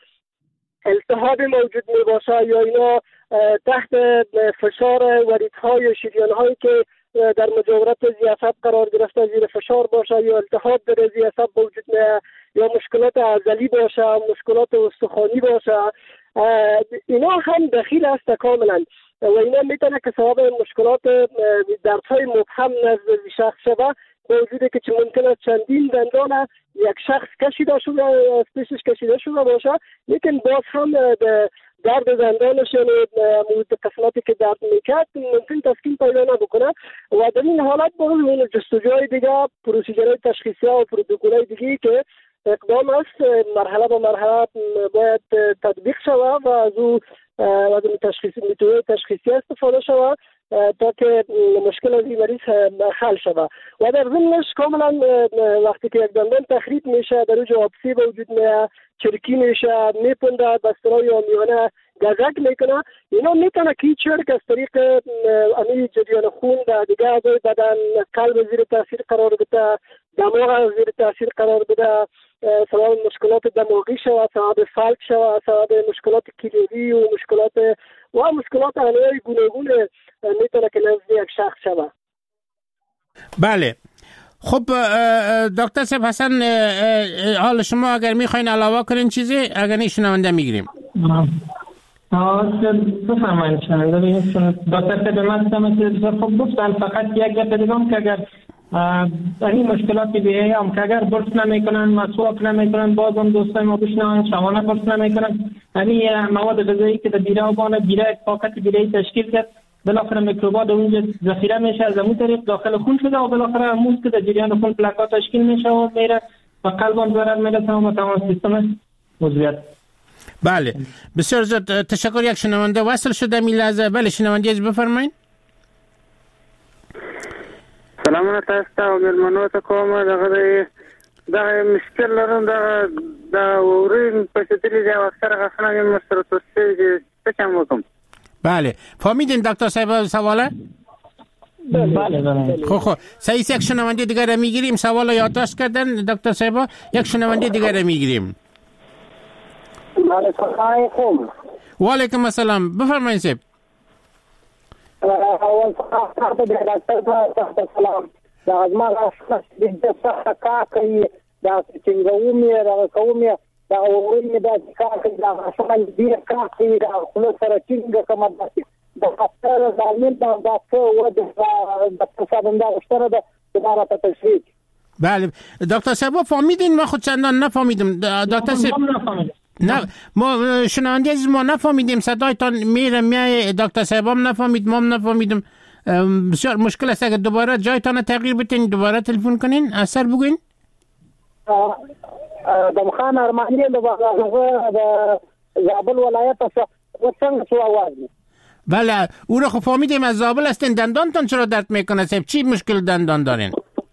التهاب موجود می باشه یا اینا تحت فشار وریدهای یا شریانهایی که در مجاورت ضیافت قرار گرفته زیر فشار باشه یا التهاب در ضیافت موجود میه یا مشکلات عضلی باشه مشکلات استخوانی باشه اینا هم دخیل است کاملا و اینا میتونه که سبب مشکلات دردهای مبهم نزد شخص شده با وجودی که چه ممکنه چندین دندان یک شخص کشیده شده پیشش کشیده شده باشه لیکن باز هم درد دندانش یعنی قسمتی که درد میکرد ممکن تسکین پیدا نبکنه و در این حالت با اون جستجوهای دیگه پروسیجرهای تشخیصی و پروتکل‌های دیگه که اقدام است مرحله به مرحله باید تطبیق شود و از او از تشخیصی میتونه تشخیصی استفاده شود تا که مشکل از این مریض حل شود و در ضمنش کاملا وقتی که یک دندان تخریب میشه در اونجا آبسی به وجود میاد چرکی میشه میپنده بسترهای یا میانه گزک میکنه اینا میتونه که چرک از طریق امی جریان خون در دیگه اعضای بدن قلب زیر تاثیر قرار بده دماغ زیر تاثیر قرار بده سبب مشکلات دماغی شود سبب فلج شود سبب مشکلات کلیوی و مشکلات و مشکلات انواع گوناگون میتونه که نزد یک شخص شود. بله. خب دکتر صاحب حسن، حال شما اگر میخواین علاوه کنین چیزی، اگر نه شنونده میگیریم. آه بفرمایید شنونده بگیم. دکتر صاحب من سمت خب گفتن، فقط یک گپ دیگم که اگر این مشکلات بیهی هم که اگر برس نمیکنن، مسواک نمیکنن، باز هم دوستای ما بشنون شبانه برس نمیکنن، یعنی مواد غذایی که در بیره و بانه بیره پاکت بیره تشکیل کرد، بالاخره میکروبات در اونجا ذخیره میشه، از اون طریق داخل خون شده و بالاخره موز که در جریان خون پلاکات تشکیل میشه و میره و قلب هم ضرر میرسه و تمام سیستم عضویت. بله بسیار زیاد تشکر. یک شنونده وصل شده می لحظه. بله شنونده از بفرمایید. سلامونه تاسو ته او مېلمنو ته کوم. دغه دغه مشکل لرم، دغه د اورین په شتلې دی او اکثر غاښونه مې مسره توسته دي. څه چم وکم؟ بله فهمیدین دکتر صاحب سواله؟ بله بله. خب خب صحیح. یک شنونده دیگر را میگیریم. سوال یادداشت کردن دکتر صاحب؟ یک شنونده دیگر را میگیریم. علیکم. و علیکم السلام. بفرمایید صاحب. اول فقط د ډاکټر سلام د ازما راځه د څه کا کوي دا څنګه ومه راکومه دا اورینه دا کا کوي دا اصلا دې کا کوي دا خپل سره څنګه کومه دا خطر ځانین دا دا څه و د تصادم دا اشتره ده دوباره په تشریح. بله دکتر صاحب فهمیدین؟ ما خود چندان نفهمیدم دکتر صاحب. نه ما شنونده از ما نفهمیدیم، صدایتان میره میای، دکتر صاحب هم نفهمید، ما هم نفهمیدم. بسیار مشکل است. اگر دوباره جایتان تغییر بتین دوباره تلفن کنین اثر بگوین. دمخان ارمانی د زابل ولایت څخه څنګه څه आवाज؟ بله او رو خب فهمیدیم از زابل هستین. دندانتان چرا درد میکنه صاحب؟ چی مشکل دندان دارین؟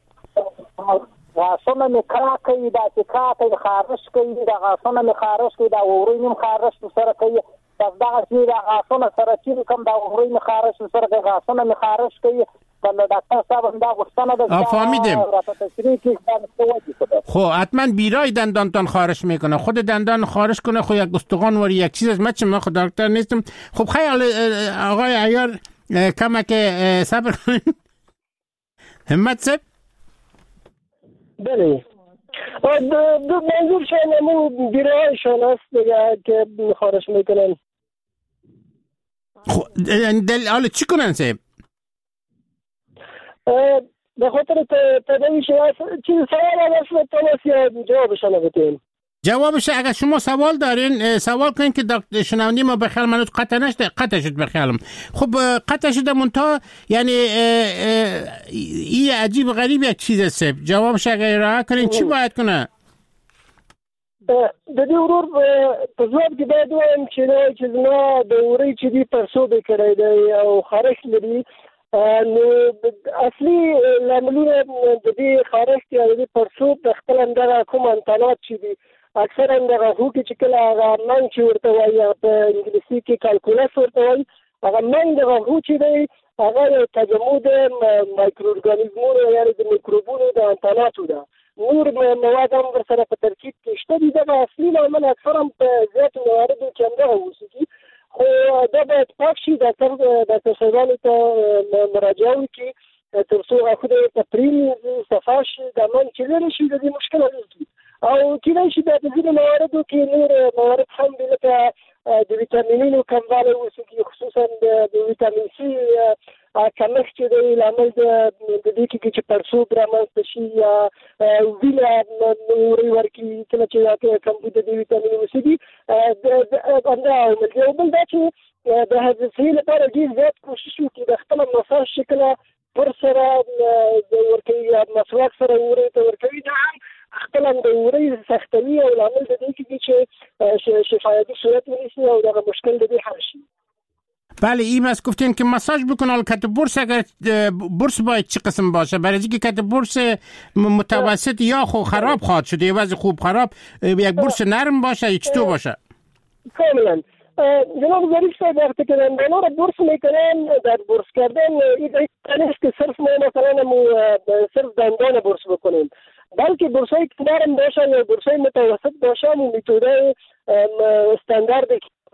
غاښونه مې کرا کوي، دا چې کرا کوي خارش کوي، دا غاښونه مې خارش کوي، دا اورین مې خارش سره کوي، بس دغه چې دا غاښونه سره چې کوم دا اورین مې خارش سره کوي، غاښونه مې خارش کوي. بله ډاکټر صاحب دا غوښتنه ده. فهمیدیم. تشریح کې خب حتما بیرای دندانتان خارش میکنه. خود دندان خارش کنه خب یک استخوان وری یک چیز از من چه من خود دکتر نیستم. خب خیال آقای عیار کمک صبر کنین. همت صاحب. بله دو منظور شاید همون بیرایشان هست دیگه که خارش میکنن. خب دل حالا چی کنن صاحب؟ به خاطر تدویش چیز سوال هست تماس یا جوابشان بتین. جوابش اگر شما سوال دارین سوال کنین که دکتر شنونده ما بخیال منو قطع نشده. قطع شد بخیالم. خب قطع شده منتها یعنی این عجیب غریب یک چیز است. جوابش اگر راه کنین چی باید کنه؟ د دې ورور په ځواب کې باید وایم چې نه چې زما د ورۍ چې دي پرسو به کړی دی او خارش لري، نو اصلي لاملونه د دې خارش کې د دې پرسو د خپل همدغه کوم انتانات چې دي اکثرا دغه هوکې چې کله هغه منګ چې ورته وایي په انګلیسي کې کالکولس ورته وایي، هغه منګ دغه هو چې دی هغه یو تجمع د مایکرو ارګانیزمونو یعنې د میکروبونو د انتاناتو ده. نور مواد هم ورسره په ترکیب کې شته دي. دغه اصلي لامل اکثرا په زیاتو مواردو کې همدغه اوسېږي، خو دا باید پاک شي. ډاکټر ډاکټر صاحبانو ته مراجعه وکړي تر څو غاښونه یې په پرېمینځي، صفا شي، دا منګ چې لرې شي د دې مشکل حل کړي. او کېدای شي بیا د ځینو مواردو کې نور موارد هم دي لکه د ویټامینونو کموالی اوسېږي، خصوصا د ویټامین سي کمښت چې دی لامل د دې کېږي چې پړسوب رامنځته شي یا وینه ورۍ ورکړي کله چې کمبود د ویټامین اوسېږي. همدا عامل دی. او بل دا چې د حفظې لپاره ډېر زیات کوشش وکړي د خپله مساج چې کله پر سره ورکوي یا مسواک سره ورۍ ته ورکوي، دا هم خپل هم د ورۍ سختوي او لامل د دې کېږي چې شفایتي صورت ونیسي او دغه مشکل د دې حل شي. بله این از گفتین که مساج بکن. حالا کت برس اگر برس باید چه قسم باشه؟ برای اینکه کت برس متوسط یا خو خراب خواهد شده یا وضع خوب خراب، یک برس نرم باشه یا چطور باشه؟ کاملا جناب ظریف صاحب وقتی که دندانا رو برس میکنن در برس کردن این نیست که صرف ما مثلا صرف دندان برس بکنیم، بلکه برسای نرم باشه یا برسای متوسط باشه. و میتوده استاندارد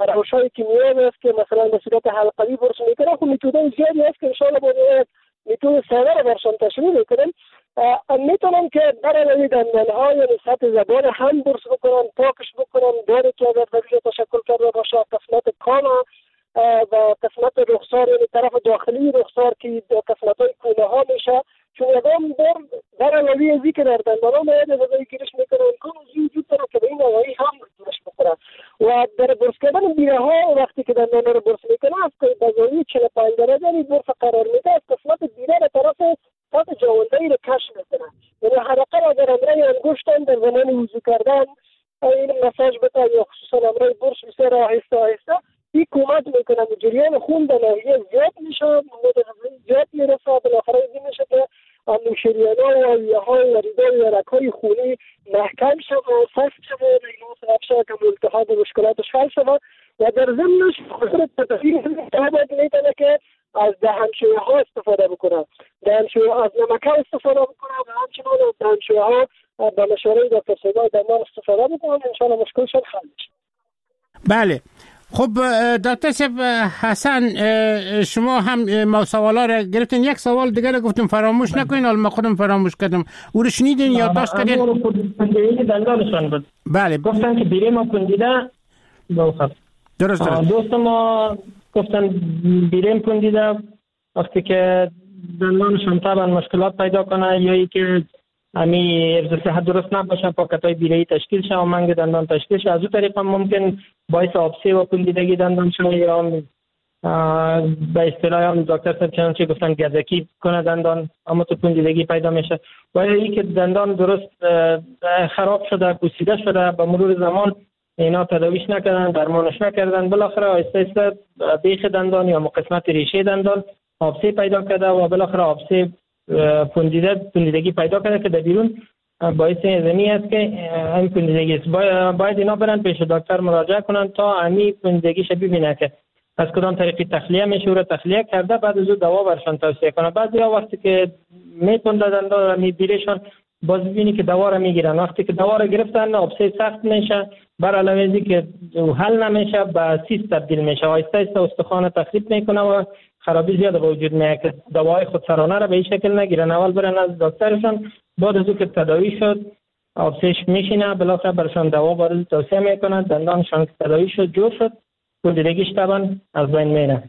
روش‌های کیمیایی است که مثلا به صورت حلقوی برش میکنه. خب میتودهای زیادی است که ان شاء الله با میتود ساده رو برشان تشریح میکنم. میتونم که برای دندان‌ها یعنی سطح زبان هم برش بکنم، پاکش بکنم، داری که اگر روی تشکل کرده باشه قسمت کان و قسمت رخسار یعنی طرف داخلی رخسار که قسمت‌های کونه ها میشه، چون اقام در در علاوه ازی که در دندان ها باید غذایی گیرش میکنه امکان ازی وجود داره که به این آقایی هم گیرش بکنه. و در برس کردن بیره ها وقتی که دندان رو برس میکنه از بزایی چهل و پنج درجه یعنی برس قرار میده، از قسمت بیره به طرف سطح جوانده رو کش میکنه. یعنی حلقه را در امرای انگشتان در زمان وضو کردن این مساج بده یا خصوصا امرای برس بسیار آهسته آهسته این کمک میکنه و جریان خون در ناحیه زیاد میشه، مواد غذایی زیاد میرسه، بالاخره این میشه که شریان‌ها و ریه‌ها و ریده و رگ‌های خونی محکم شد و سخت شد و نیمه سبب شد که التهاب و مشکلاتش حل شد. و در ضمنش خاطر تدفین باید میتونه که از دهنشوی‌ها استفاده بکنه، دهنشوی‌ها از نمکه استفاده بکنه و همچنان از دهنشوی‌ها به مشوره دکتر سیبای دندان استفاده بکنه، انشاءالله مشکلشون حل میشه. بله. خب دکتر صاحب حسن، شما هم ما سوالا را گرفتین، یک سوال دیگر گفتم فراموش نکنین، حالا ما خودم فراموش کردم. او رو شنیدین یا داشت کردین؟ پوندیده دندانشان بود. بله. گفتن که بیره ما پوندیده دوخت. درست درست. دوست ما گفتن بیره پوندیده وقتی که دندانشان طبعا مشکلات پیدا کنه یا ای که امی ارز صحت درست نباشه، پاکت‌های بیره‌ای تشکیل شه و منگ دندان تشکیل شه، از اون طریق هم ممکن باعث آبسه و پوندیدگی دندان شه یا به اصطلاح هم دکتر صاحب چنانچه گفتن گزکی کنه دندان، اما تو پوندیدگی پیدا میشه. و این که دندان درست خراب شده، پوسیده شده، به مرور زمان اینا تداویش نکردن، درمانش نکردن، بالاخره آهسته آهسته بیخ دندان یا قسمت ریشه دندان آبسه پیدا کرده و بالاخره آبسه پوندیده پوندیدگی پیدا کرده که در بیرون باعث زمینی است که این پوندیدگی است. باید اینا برن پیش دکتر مراجعه کنن تا امی پوندیدگیش ببینه که از کدام طریقی تخلیه میشه و تخلیه کرده، بعد از اون دوا برشان توصیه کنه. بعضی ها وقتی که میپونده دندان میبیرشان باز ببینی که دوا را میگیرن، وقتی که دوا را گرفتن آبسه سخت میشه، بر علاوه ازی که حل نمیشه به سیست تبدیل میشه، آهسته آهسته استخوان تخریب میکنه و خرابی زیاد به وجود میاد که دوای خودسرانه را به این شکل نگیرن. اول برن از دکترشون، بعد از که تداوی شد آبسهش میشینه، بالاخره برشان دوا وارد توصیه میکنن، دندانشان که تداوی شد جور شد، پوندیدگیش طبعا از بین میره.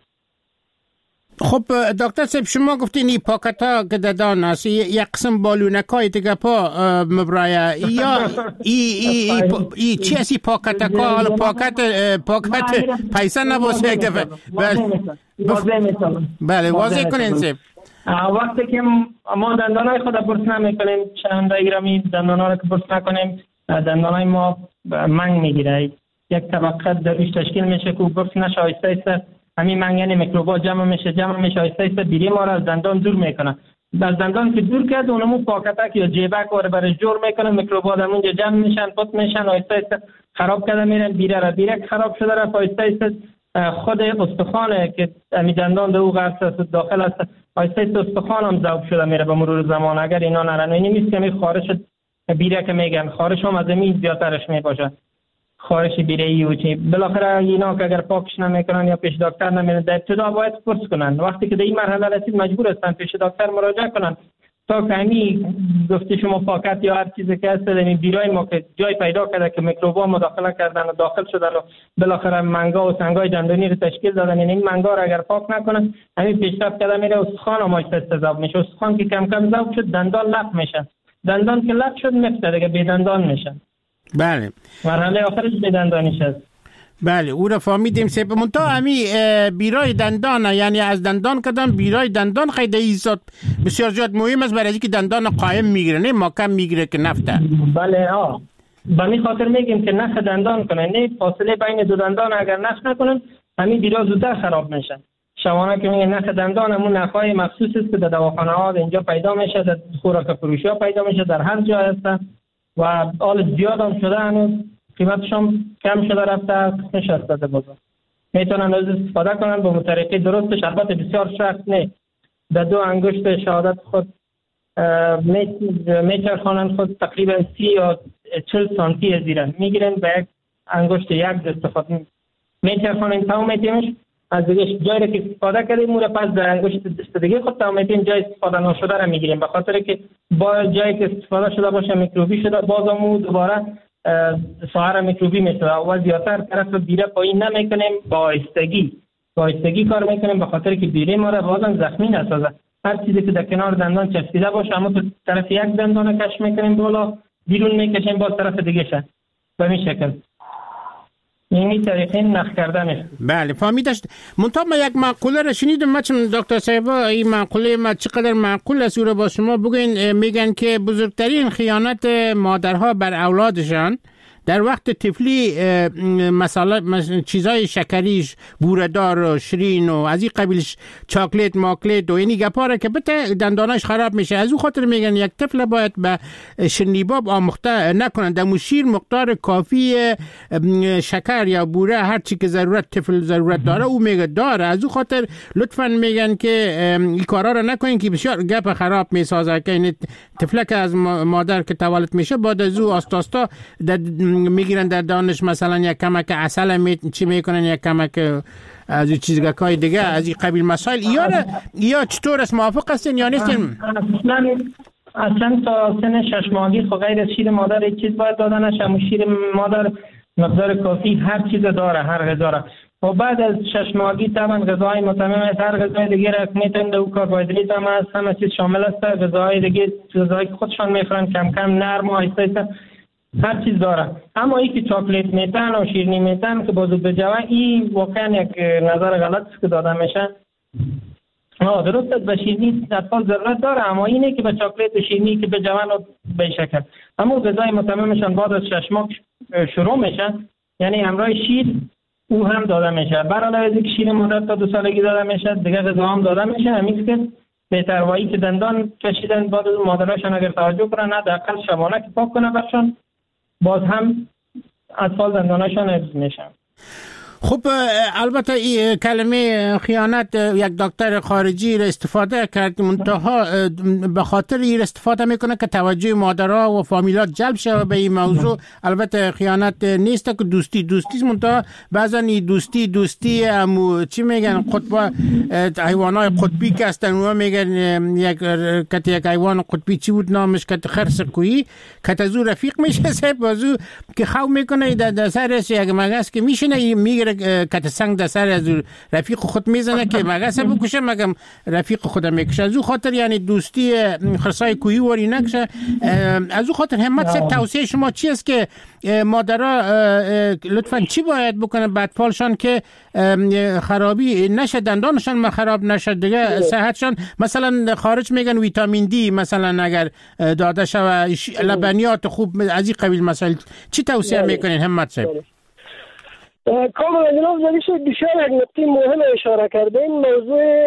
خب دکتر صاحب شما گفتین این پاکت ها که دندان است یک قسم بالونک های دیگه پا مبرایه یا ای ای ای چی اسی پاکت ها؟ حالا پاکت پاکت پیسه نباشه یک دفعه. بله واضح کنین صاحب. وقتی که ما دندان های خود برس نمیکنیم، چند ایرامی دندان ها رو که برس نکنیم دندان های ما منگ میگیره، یک طبقه درش تشکیل میشه که برس نشه، آهسته آهسته همین منگن میکروبا جمع میشه جمع میشه آهسته آهسته بیری ما را از دندان دور میکنه. از دندان که دور کرد اونمو پاکتک یا جیبک واره برش جور میکنه، میکروبا در اونجا جمع میشن، پت میشن، آهسته آهسته خراب کرده میرن بیره را. بیره خراب شده را آهسته آهسته خود استخوانه که همین دندان در او قرص داخل است، آهسته آهسته استخوان هم ذوب شده میره به مرور زمان. اگر اینا نرن اینی نیست که می خارش بیره که میگن خارش هم از این زیادترش میباشه، خارش بیره‌ای و چی. بالاخره اینا که اگر پاکش نمیکنن یا پیش دکتر نمیرن، در ابتدا باید پرس کنن. وقتی که در این مرحله رسید مجبور هستن پیش دکتر مراجعه کنن تا که همین گفته شما پاکت یا هر چیزی که هست این بیرای ما که جای پیدا کرده که میکروبا مداخله کردن و داخل شدن و بالاخره منگا و سنگای دندانی رو تشکیل دادن، این این منگا رو اگر پاک نکنن همین پیشرفت کرده میره استخوان هم آهسته ذوب میشه. استخوان که کم کم ذوب شد دندان لق میشه، دندان که لق شد میفته دیگه بی دندان میشه. بله مرحله آخرش به دندانیش است. بله او را فهمیدیم. سپه منتها همی بیرای دندان، یعنی از دندان کردن بیرای دندان خیلی ایزاد بسیار زیاد مهم است برای اینکه دندان قایم میگیره نه محکم میگیره که نفته. بله ها به می خاطر میگیم که نخ دندان کنن، نه فاصله بین دو دندان اگر نخ نکنن همین بیرا زودتر خراب میشن. شمانه که میگه نخ دندان همون نخهای مخصوص است که در دواخانه ها اینجا پیدا میشه، در خوراک فروشی ها پیدا میشه، در هر جا هست و آل زیاد هم شده، هنوز قیمتش هم کم شده رفته، نشسته بازار. میتونن از استفاده کنن با طریقه درستش، البته بسیار سخت نه. در دو انگشت شهادت خود میچرخانن خود تقریبا سی یا چل سانتی از ایران میگیرن، به یک انگشت یک دست خود میچرخونیم تا میتیمش از دیگه جایی که استفاده کردیم مورا پس در انگشت دست دیگه خود تا میتیم جای استفاده نشده را میگیریم، به خاطر که با جایی که استفاده شده باشه میکروبی شده بازمو دوباره سایر میکروبی میشه و زیادتر طرف بیره پایین نمیکنیم، با آهستگی با آهستگی کار میکنیم به خاطر که بیره ما را بازم زخمی نسازه. هر چیزی که در کنار دندان چسبیده باشه اما تو طرف یک دندان کش میکنیم بالا بیرون میکشیم باز طرف دیگه شه به این شکل. این طریقه نخ کردنه. بله فهمیدش. منتها ما یک مقوله را شنیدم ما چون دکتر صاحب این مقوله ما چقدر معقول است رو با شما بگین. میگن که بزرگترین خیانت مادرها بر اولادشان در وقت طفلی مثلا چیزای شکریش بوردار و شیرین و از این قبیلش چاکلیت ماکلیت و اینی گپاره که بته دنداناش خراب میشه. از اون خاطر میگن یک طفل باید به شیرینیباب آموخته نکنن، در شیر مقدار کافی شکر یا بوره هر چی که ضرورت طفل ضرورت داره او میگه داره. از اون خاطر لطفا میگن که این کارا رو نکنین که بسیار گپ خراب میسازه که این طفل که از مادر که تولد میشه بعد از او آستا آستا میگیرن در دانش مثلا یک کمک عسل می چی میکنن یک کمک از این چیزگاهای دیگه از این قبیل مسائل. یا یا چطور است، موافق هستین یا نیستین؟ اصلا اصلا تا سن شش ماهگی خب غیر از شیر مادر یک چیز باید دادنش، اما شیر مادر مقدار کافی هر چیز داره، هر غذا را. و بعد از شش ماهگی طبعا غذاهای متمم است، هر غذای دیگه را میتونده و کربوهیدرات هم هست، همه چیز شامل است. غذاهای دیگه غذایی که خودشان میخورن کم کم نرم و آهسته هر چیز داره. اما ای که چاکلیت میتن و شیرینی میتن که بازو بجوه این واقعا یک نظر غلط است که داده میشه. آه درست است، به شیرینی اطفال ضرورت داره، اما اینه که به چاکلیت و شیرینی که بجوه و به شکل. اما غذای متممشان بعد از شش ماه شروع میشه، یعنی همراه شیر او هم داده میشه. برعلاوه از اینکه شیر مادر تا دو سالگی داده میشه، دیگه غذا هم داده میشه. همین که بهتروایی که دندان کشیدن بعد از مادرشان اگر توجه کنن حداقل شبانه که پاک کنه برشان، باز هم اطفال دندانشان حفظ میشن. خب البته این کلمه خیانت یک دکتر خارجی را استفاده کرد، منتها به خاطر این استفاده میکنه که توجه مادرها و فامیلات جلب شود به این موضوع. البته خیانت نیست که دوستی دوستی، منتها بعضا این دوستی دوستی امو چی میگن قطب حیوانات قطبی که هستن و میگن یک کت یک حیوان قطبی چی بود نامش کت خرس کویی کت از او رفیق میشه سه بازو که خو میکنه در سرش یک مگس که میشینه میگه کت سنگ در سر از رفیق خود میزنه که مگس بکشه مگم رفیق خود میکشه. از او خاطر یعنی دوستی خرسای کویی وری نکشه. از او خاطر همت سب توصیه شما چی است که مادرها لطفاً چی باید بکنه به اطفالشان که خرابی نشه، دندانشان خراب نشه دیگه صحتشان؟ مثلا خارج میگن ویتامین دی مثلا اگر داده شود لبنیات خوب از این قبیل مسائل چی توصیه میکنین همت صاحب؟ کاملا جناب زلیش بسیار یک نکته مهم اشاره کردین. موضوع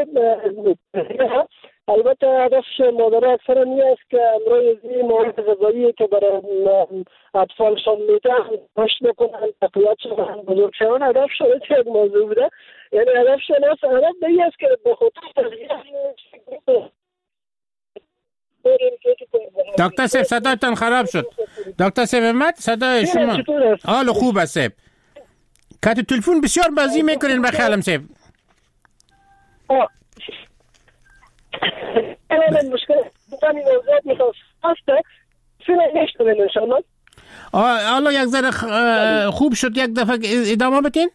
البته هدف مادرها اکثرا این است که امروز این مواد غذایی که برای اطفالشان میدن رشد بکنن، تقویت شدن، بزرگ شدن، هدف شده یک موضوع بوده. یعنی هدف شده است، هدف به این است که به خاطر تغییر دکتر صاحب صدایتان خراب شد. دکتر صاحب احمد صدای شما حال خوب است. کات تلفن بسیار بازی میکنین به خیالم صاحب. آه الان مشکل تانی موضوعات متوسطه فیلم نشده انشالله. آه حالا یک ذره خوب شد، یک دفعه ادامه بدین.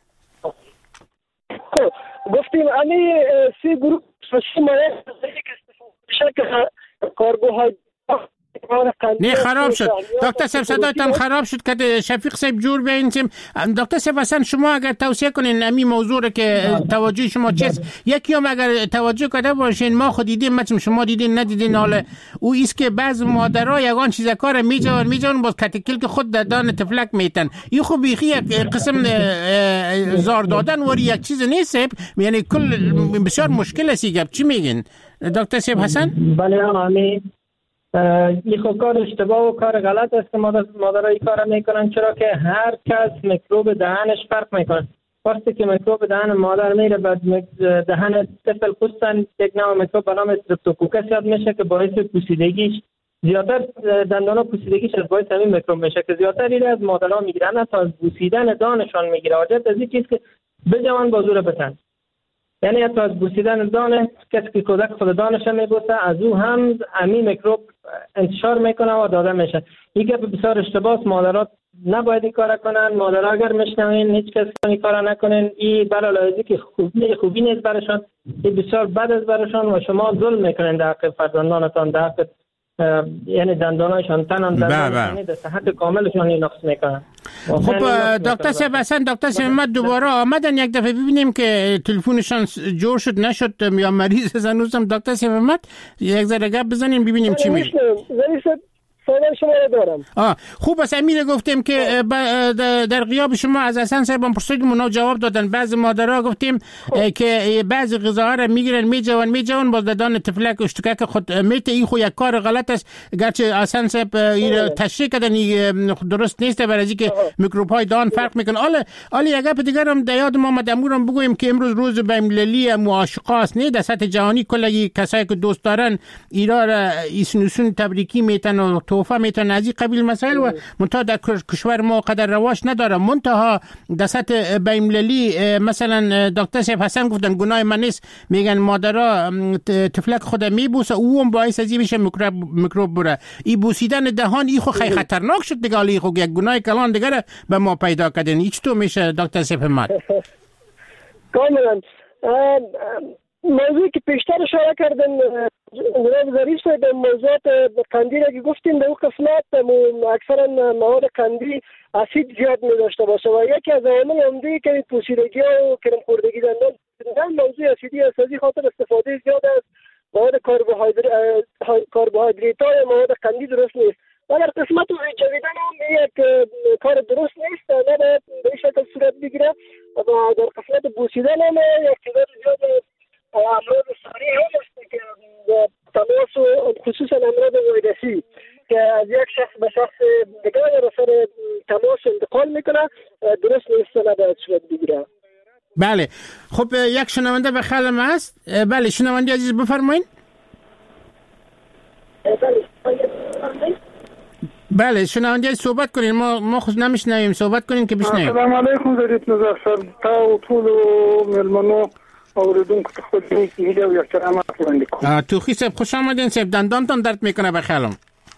خب گفتیم امی سی گروه فشی مایه شکل کاربوهایدرات نه خراب شد. دکتر صاحب صدایتان خراب شد که شفیق صاحب جور بین. دکتر صاحب اصلا شما اگر توصیه کنین امی موضوع رو که توجه شما چیست، یکی هم اگر توجه کرده باشین ما خود دیدیم مثلا شما دیدین ندیدین، حالا او ایست که بعض مادرها یگان چیزا کار میجون میجون باز کتکل که خود در دان تفلک میتن. این خوب بیخی یک قسم زار دادن وری یک چیز نیست، یعنی کل بسیار مشکل است. گپ چی میگین دکتر صاحب حسن؟ بله آمی این خود کار اشتباه و کار غلط است که مادر مادرای کار میکنن، چرا که هر کس میکروب دهنش فرق میکنه. وقتی که میکروب دهن مادر میره بعد دهن طفل خصوصا یک نوع میکروب به نام استرپتوکوکس یاد میشه که باعث پوسیدگیش زیادتر دندانا پوسیدگیش از باعث همین میکروب میشه که زیادتر ایره از مادرها میگیرن تا از بوسیدن دانشان میگیره. حاجت از این چیز که بجوان با زور بتن. یعنی حتی از بوسیدن دانه کسی که کودک خود دانش میبوسه از او هم امی میکروب انتشار میکنه و داده میشه. این که بسیار اشتباهه. مادرات نباید این کار کنن. مادرها اگر میشنوین هیچ کس این کار نکنین. این برای که خوبی خوبی نیست برشان، این بسیار بد است برشان و شما ظلم میکنین در حق فرزندانتان، در حق یعنی دندانایشان، تنان دندانایشان در صحت کاملشان نقص میکنن. خب دکتر صاحب اصلا دکتر صاحب ما دوباره آمدن یک دفعه ببینیم که تلفنشان جور شد نشد یا مریض زنوزم. دکتر صاحب یک ذره گپ بزنیم ببینیم چی میشه. سوال شما رو دارم. آه خوب است. امیر گفتیم که در غیاب شما از حسن صاحب پرسیدیم اونا جواب دادن. بعضی مادرها گفتیم که بعضی غذاها را میگیرن میجوان میجوان باز دادن تفلک اشتکاک خود میته. این خو یک کار غلط است. گرچه حسن صاحب این تشریح کردن درست نیست برای اینکه میکروب های دان فرق میکنه. حالا حالا یک گپ دیگه هم در یاد ما آمد امورم بگویم که امروز روز بین‌المللی معاشقه است. نه در سطح جهانی کلی کسایی که دوست دارن ایران را ایسنوسون تبریکی میتن و توفه میتونه از این قبیل مسائل و منتها در کشور ما قدر رواج نداره. منتها در سطح بین‌المللی مثلا دکتر صاحب حسن گفتن گناه من نیست، میگن مادرها تفلک خود میبوسه او هم باعث از این میشه میکروب میکروب بره. این بوسیدن دهان این خو خیلی خطرناک شد دیگه. این خو یک گناه کلان دیگه به ما پیدا کردن. هیچ تو میشه دکتر صاحب حماد کاملا موضوعی که پیشتر اشاره کردن جناب ظریف صاحب موضوعات قندی را که گفتیم به اون قسمت اکثرا مواد قندی اسید زیاد می داشته باشه و یکی از عوامل عمده که پوسیدگی و کرم خوردگی دندان موضوع اسیدی است. از این خاطر استفاده زیاد از مواد کربوهیدرات های مواد قندی درست نیست. و در قسمت جویدن هم یک کار درست نیست، نباید به این شکل صورت بگیره. و در قسمت بوسیدن هم یک تعداد زیاد امراض ساری هم است که تماس و خصوصا امراض ویروسی که از یک شخص به شخص دیگر را سر تماس انتقال میکنه درست نیست، نباید صورت بگیره. بله خب یک شنونده به خلم هست. بله شنونده عزیز بفرمایید. بله شنونده عزیز صحبت کنین. ما ما خود نمیشنویم، صحبت کنین که بشنویم. السلام علیکم ظریف نظر صاحب تا و طول ملمنو اوریدونکو ته خود هیله و احترامات وړاندې کوم. توخی صاحب خوش آمدین. صاحب دندانتان درد میکنه به خیالم.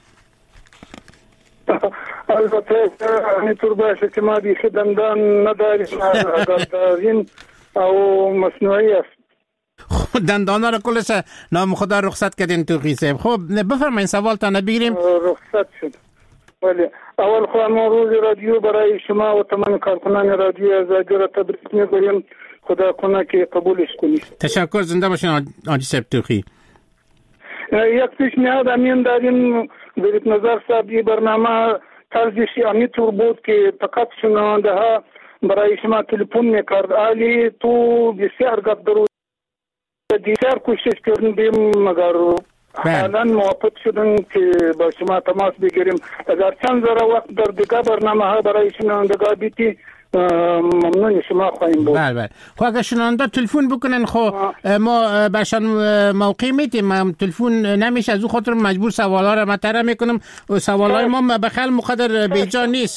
البته اینطور باشه که ما بیخی دندان نداریم، داریم او مصنوعی است. خب دندانا رو کلش نام خدا رخصت کردین توخی صاحب. خب بفرمایید سوالتان بگیریم. رخصت شد. ولی اول خو ما روز رادیو برای شما و تمام کارکنان رادیو آزادی را تبریک میگویم. خدا کنه که قبولش کنید. تشکر. زنده باشین آجی صاحب توخی. یک پیشنهاد امین داریم ظریف نظر صاحب. این برنامه طرزش اینطور بود که فقط شنونده ها برای شما تلفن میکرد. علی تو بسیار گپ درود بسیار کوشش کردیم مگر حالا موافق شدن که با شما تماس بگیریم. اگر چند ذره وقت در دیگه برنامه ها برای شنوندگان بیتی ممنون شما خواهیم بود. بله بله. خب اگر شنونده تلفن بکنن خب ما برشان موقع میتیم. ما تلفن نمیشه از اون خاطر مجبور سوالا رو مطرح میکنم و سوالای ما به خیال مقدر بیجا نیست.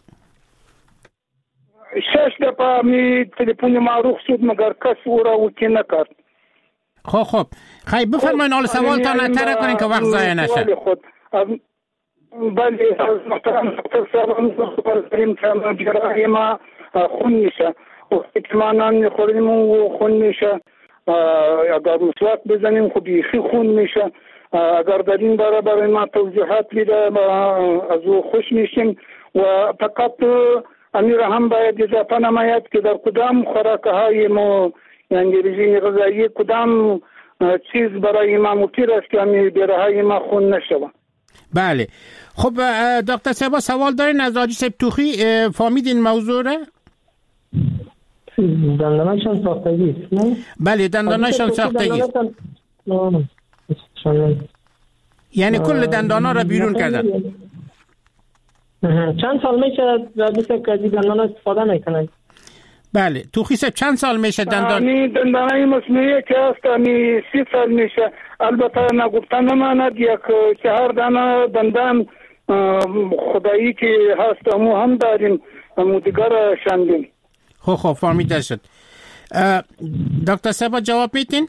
شش دفعه می تلفن معروف شد مگر کس او را وکی نکرد. خب خب خیلی بفرمایین حال سوالتان مطرح کنین که وقت ضایع نشه. بله از محترم دکتر صاحب خبر داریم که جراحی ما خون میشه و احتمالاً میخوریم و خون میشه. اگر مسواک بزنیم خب بیخی خون میشه. اگر در این باره برای ما توضیحات بیده از او خوش میشیم. و فقط امیر هم باید اضافه نماید که در کدام خوراکه های ما یعنی رژیم غذایی کدام چیز برای ما مفید است که امیر جراحی ما خون نشود. بله خب دکتر صاحب سوال دارین از آجی صاحب توخی فهمیدین موضوع را؟ دندانایشان ساختگی است نه؟ بله دندانایشان ساختگی است. یعنی کل دندانا را بیرون کردن. چند سال میشه راجع به دندانا استفاده میکنن؟ بله توخی صاحب چند سال میشه دندان؟ امی دندانای مصنوعی که هست امی سی سال میشه. البته نگفتن نماند یک چهار دانه دندان خدایی که هست امو هم داریم امو دیگر شندیم. خب خب فهمیده شد. دکتر صاحب جواب میتین؟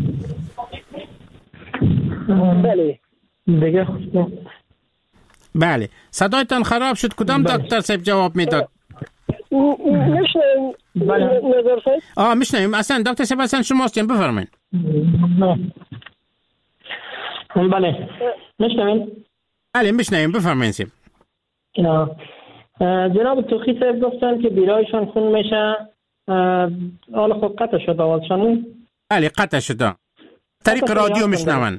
بله دیگه. بله صدایتان خراب شد. کدام دکتر صاحب جواب میداد؟ میشنویم نظر صاحب؟ آه میشنویم. اصلا دکتر صاحب اصلا شماست، بفرمایید. بله میشنویم؟ بله میشنویم، بفرمایید. جناب توخی صاحب گفتن که بیرایشان خون میشه. حالا خب قطع شد آوازشان. بله قطع شده. طریق رادیو میشنون.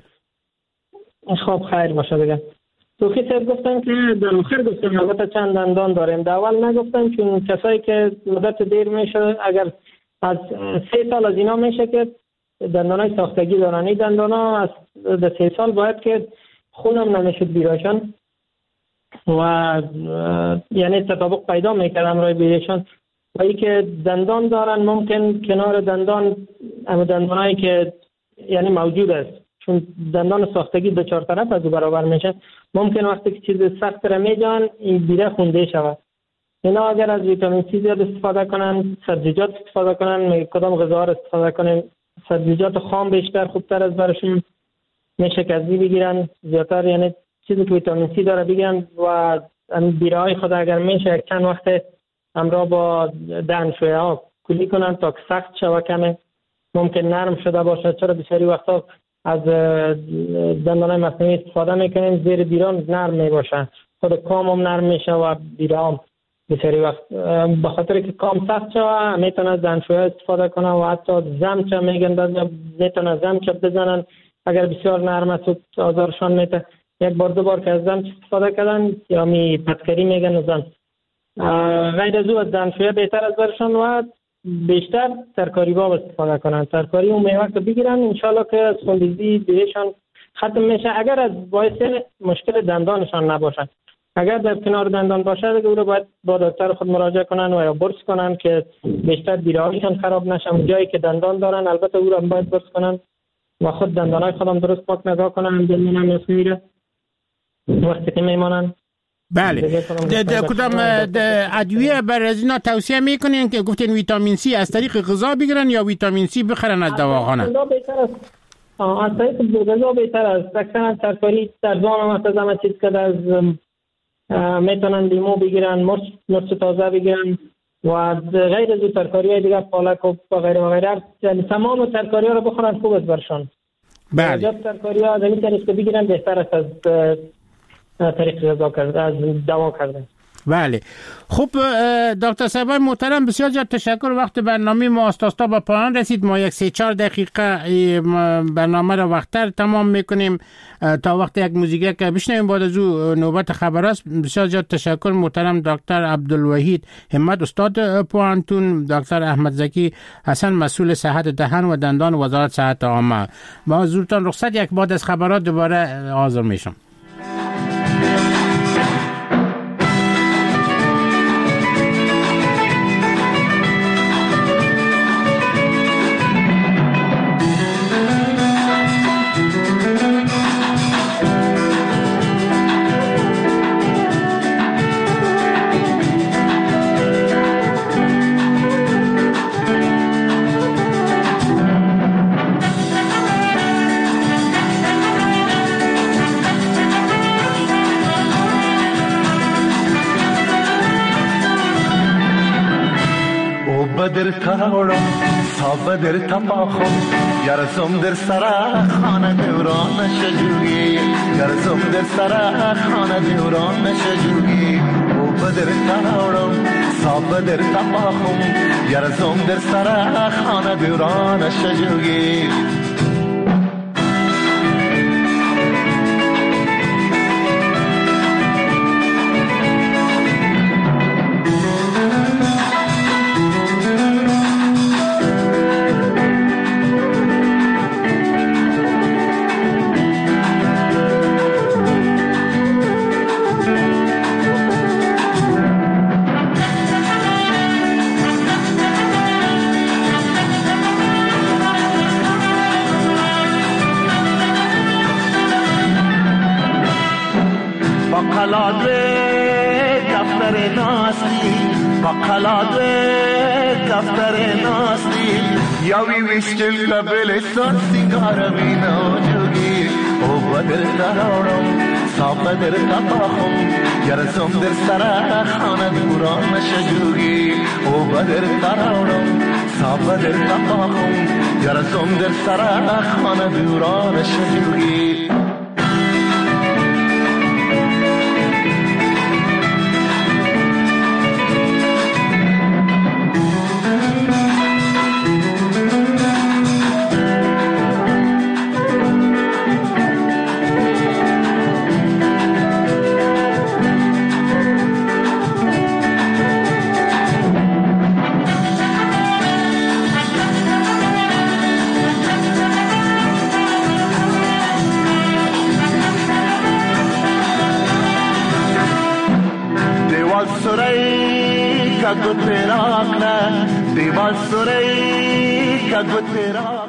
خب خیر باشه دیگه. توخی صاحب گفتن که در آخر گفتن البته چند دندان داریم. در اول نگفتن چون کسایی که مدت دیر میشه اگر از سه سال از اینا میشه که دندانای ساختگی دارن. این دندانا از در سه سال باید که خونم نمیشد بیرایشان و یعنی تطابق پیدا میکردم رای بیرایشان. و ای که دندان دارن ممکن کنار دندان اما دندانایی که یعنی موجود است چون دندان ساختگی دو چهار طرف از برابر میشه ممکن وقتی که چیز سخت را میجان این بیره خونده شود. اینا اگر از ویتامین سی زیاد استفاده کنن، سبزیجات استفاده کنن، کدام غذا را استفاده کنن، سبزیجات خام بیشتر خوبتر از برشون میشه که از بگیرن زیادتر، یعنی چیزی که ویتامین سی داره بگیرن و بیره های خود اگر میشه چند وقت همراه با دهنشویه ها کلی کنن تا که سخت شوه کمه ممکن نرم شده باشه. چرا بسیاری وقتا از دندانای مصنوعی استفاده میکنیم زیر بیران نرم میباشه، خود کام هم نرم میشه و بیره هم بسیاری وقت به خاطر که کام سخت شوه میتونه از دهنشویه استفاده کنن و حتی زمچه میگن میتونه زمچه بزنن اگر بسیار نرم است آزارشان میته. یک بار دو بار که از زمچه استفاده کردن یا می پتکری میگن زمچه غیر از او از دهنشویه بهتر از برشان و بیشتر ترکاری باب استفاده کنن. ترکاری اون میوه که بگیرن انشالله که از خونریزی بیرشان ختم میشه اگر از باعث مشکل دندانشان نباشه. اگر در کنار دندان باشه دیگه او رو باید با دکتر خود مراجعه کنن و یا برس کنن که بیشتر بیرهایشان خراب نشن. جایی که دندان دارن البته او رو باید برس کنن و خود دندانای خودم درست پاک نگاه کنن ببینن مثل میره وقتی که میمانن. بله کدام ادویه بر از اینا توصیه میکنین که گفتین ویتامین سی از طریق غذا بگیرن یا ویتامین سی بخرن از دواخانه؟ از طریق غذا بهتر است. اکثرا ترکاری در زمان مثلا همه چیز که از میتونن لیمو بگیرن، مرچ مرچ تازه بگیرن و غیر از ترکاری های دیگه پالک و غیره و غیره یعنی تمام ترکاری ها رو بخورن خوب است برشان. بله جب ترکاری ها از این طریق بگیرن بهتر است از طریق غذا کرده از دوا کرده. بله خب دکتر صاحب محترم بسیار زیاد تشکر. وقت برنامه ما آستاستا به پایان رسید. ما یک سه چهار دقیقه برنامه را وقتر تمام میکنیم تا وقت یک موزیک که بشنویم بعد از او نوبت خبر است. بسیار زیاد تشکر محترم دکتر عبدالوحید همت استاد پوهنتون، دکتر احمد زکی حسن مسئول صحت دهان و دندان وزارت صحت عامه. با حضورتان رخصت یک بعد از خبرات دوباره حاضر میشم. بدر تاورم صاب در تپاخم یارسم در سرا خانه دوران شجوی یارسم در سرا خانه دوران شجوی او بدر تاورم صاب در تپاخم یارسم در سرا خانه دوران شجوی بقلاد دفتر ناستی بقلاد دفتر ناستی یا وی ویشتل قبلستان سیگار بینا جوگی او بدر درارم صاحب در تپاخم گرزم در سر خانه دوران شجوگی او بدر درارم صاحب در تپاخم گرزم در سر خانه دوران شجوگی का तेरा देवाल सुरई का तेरा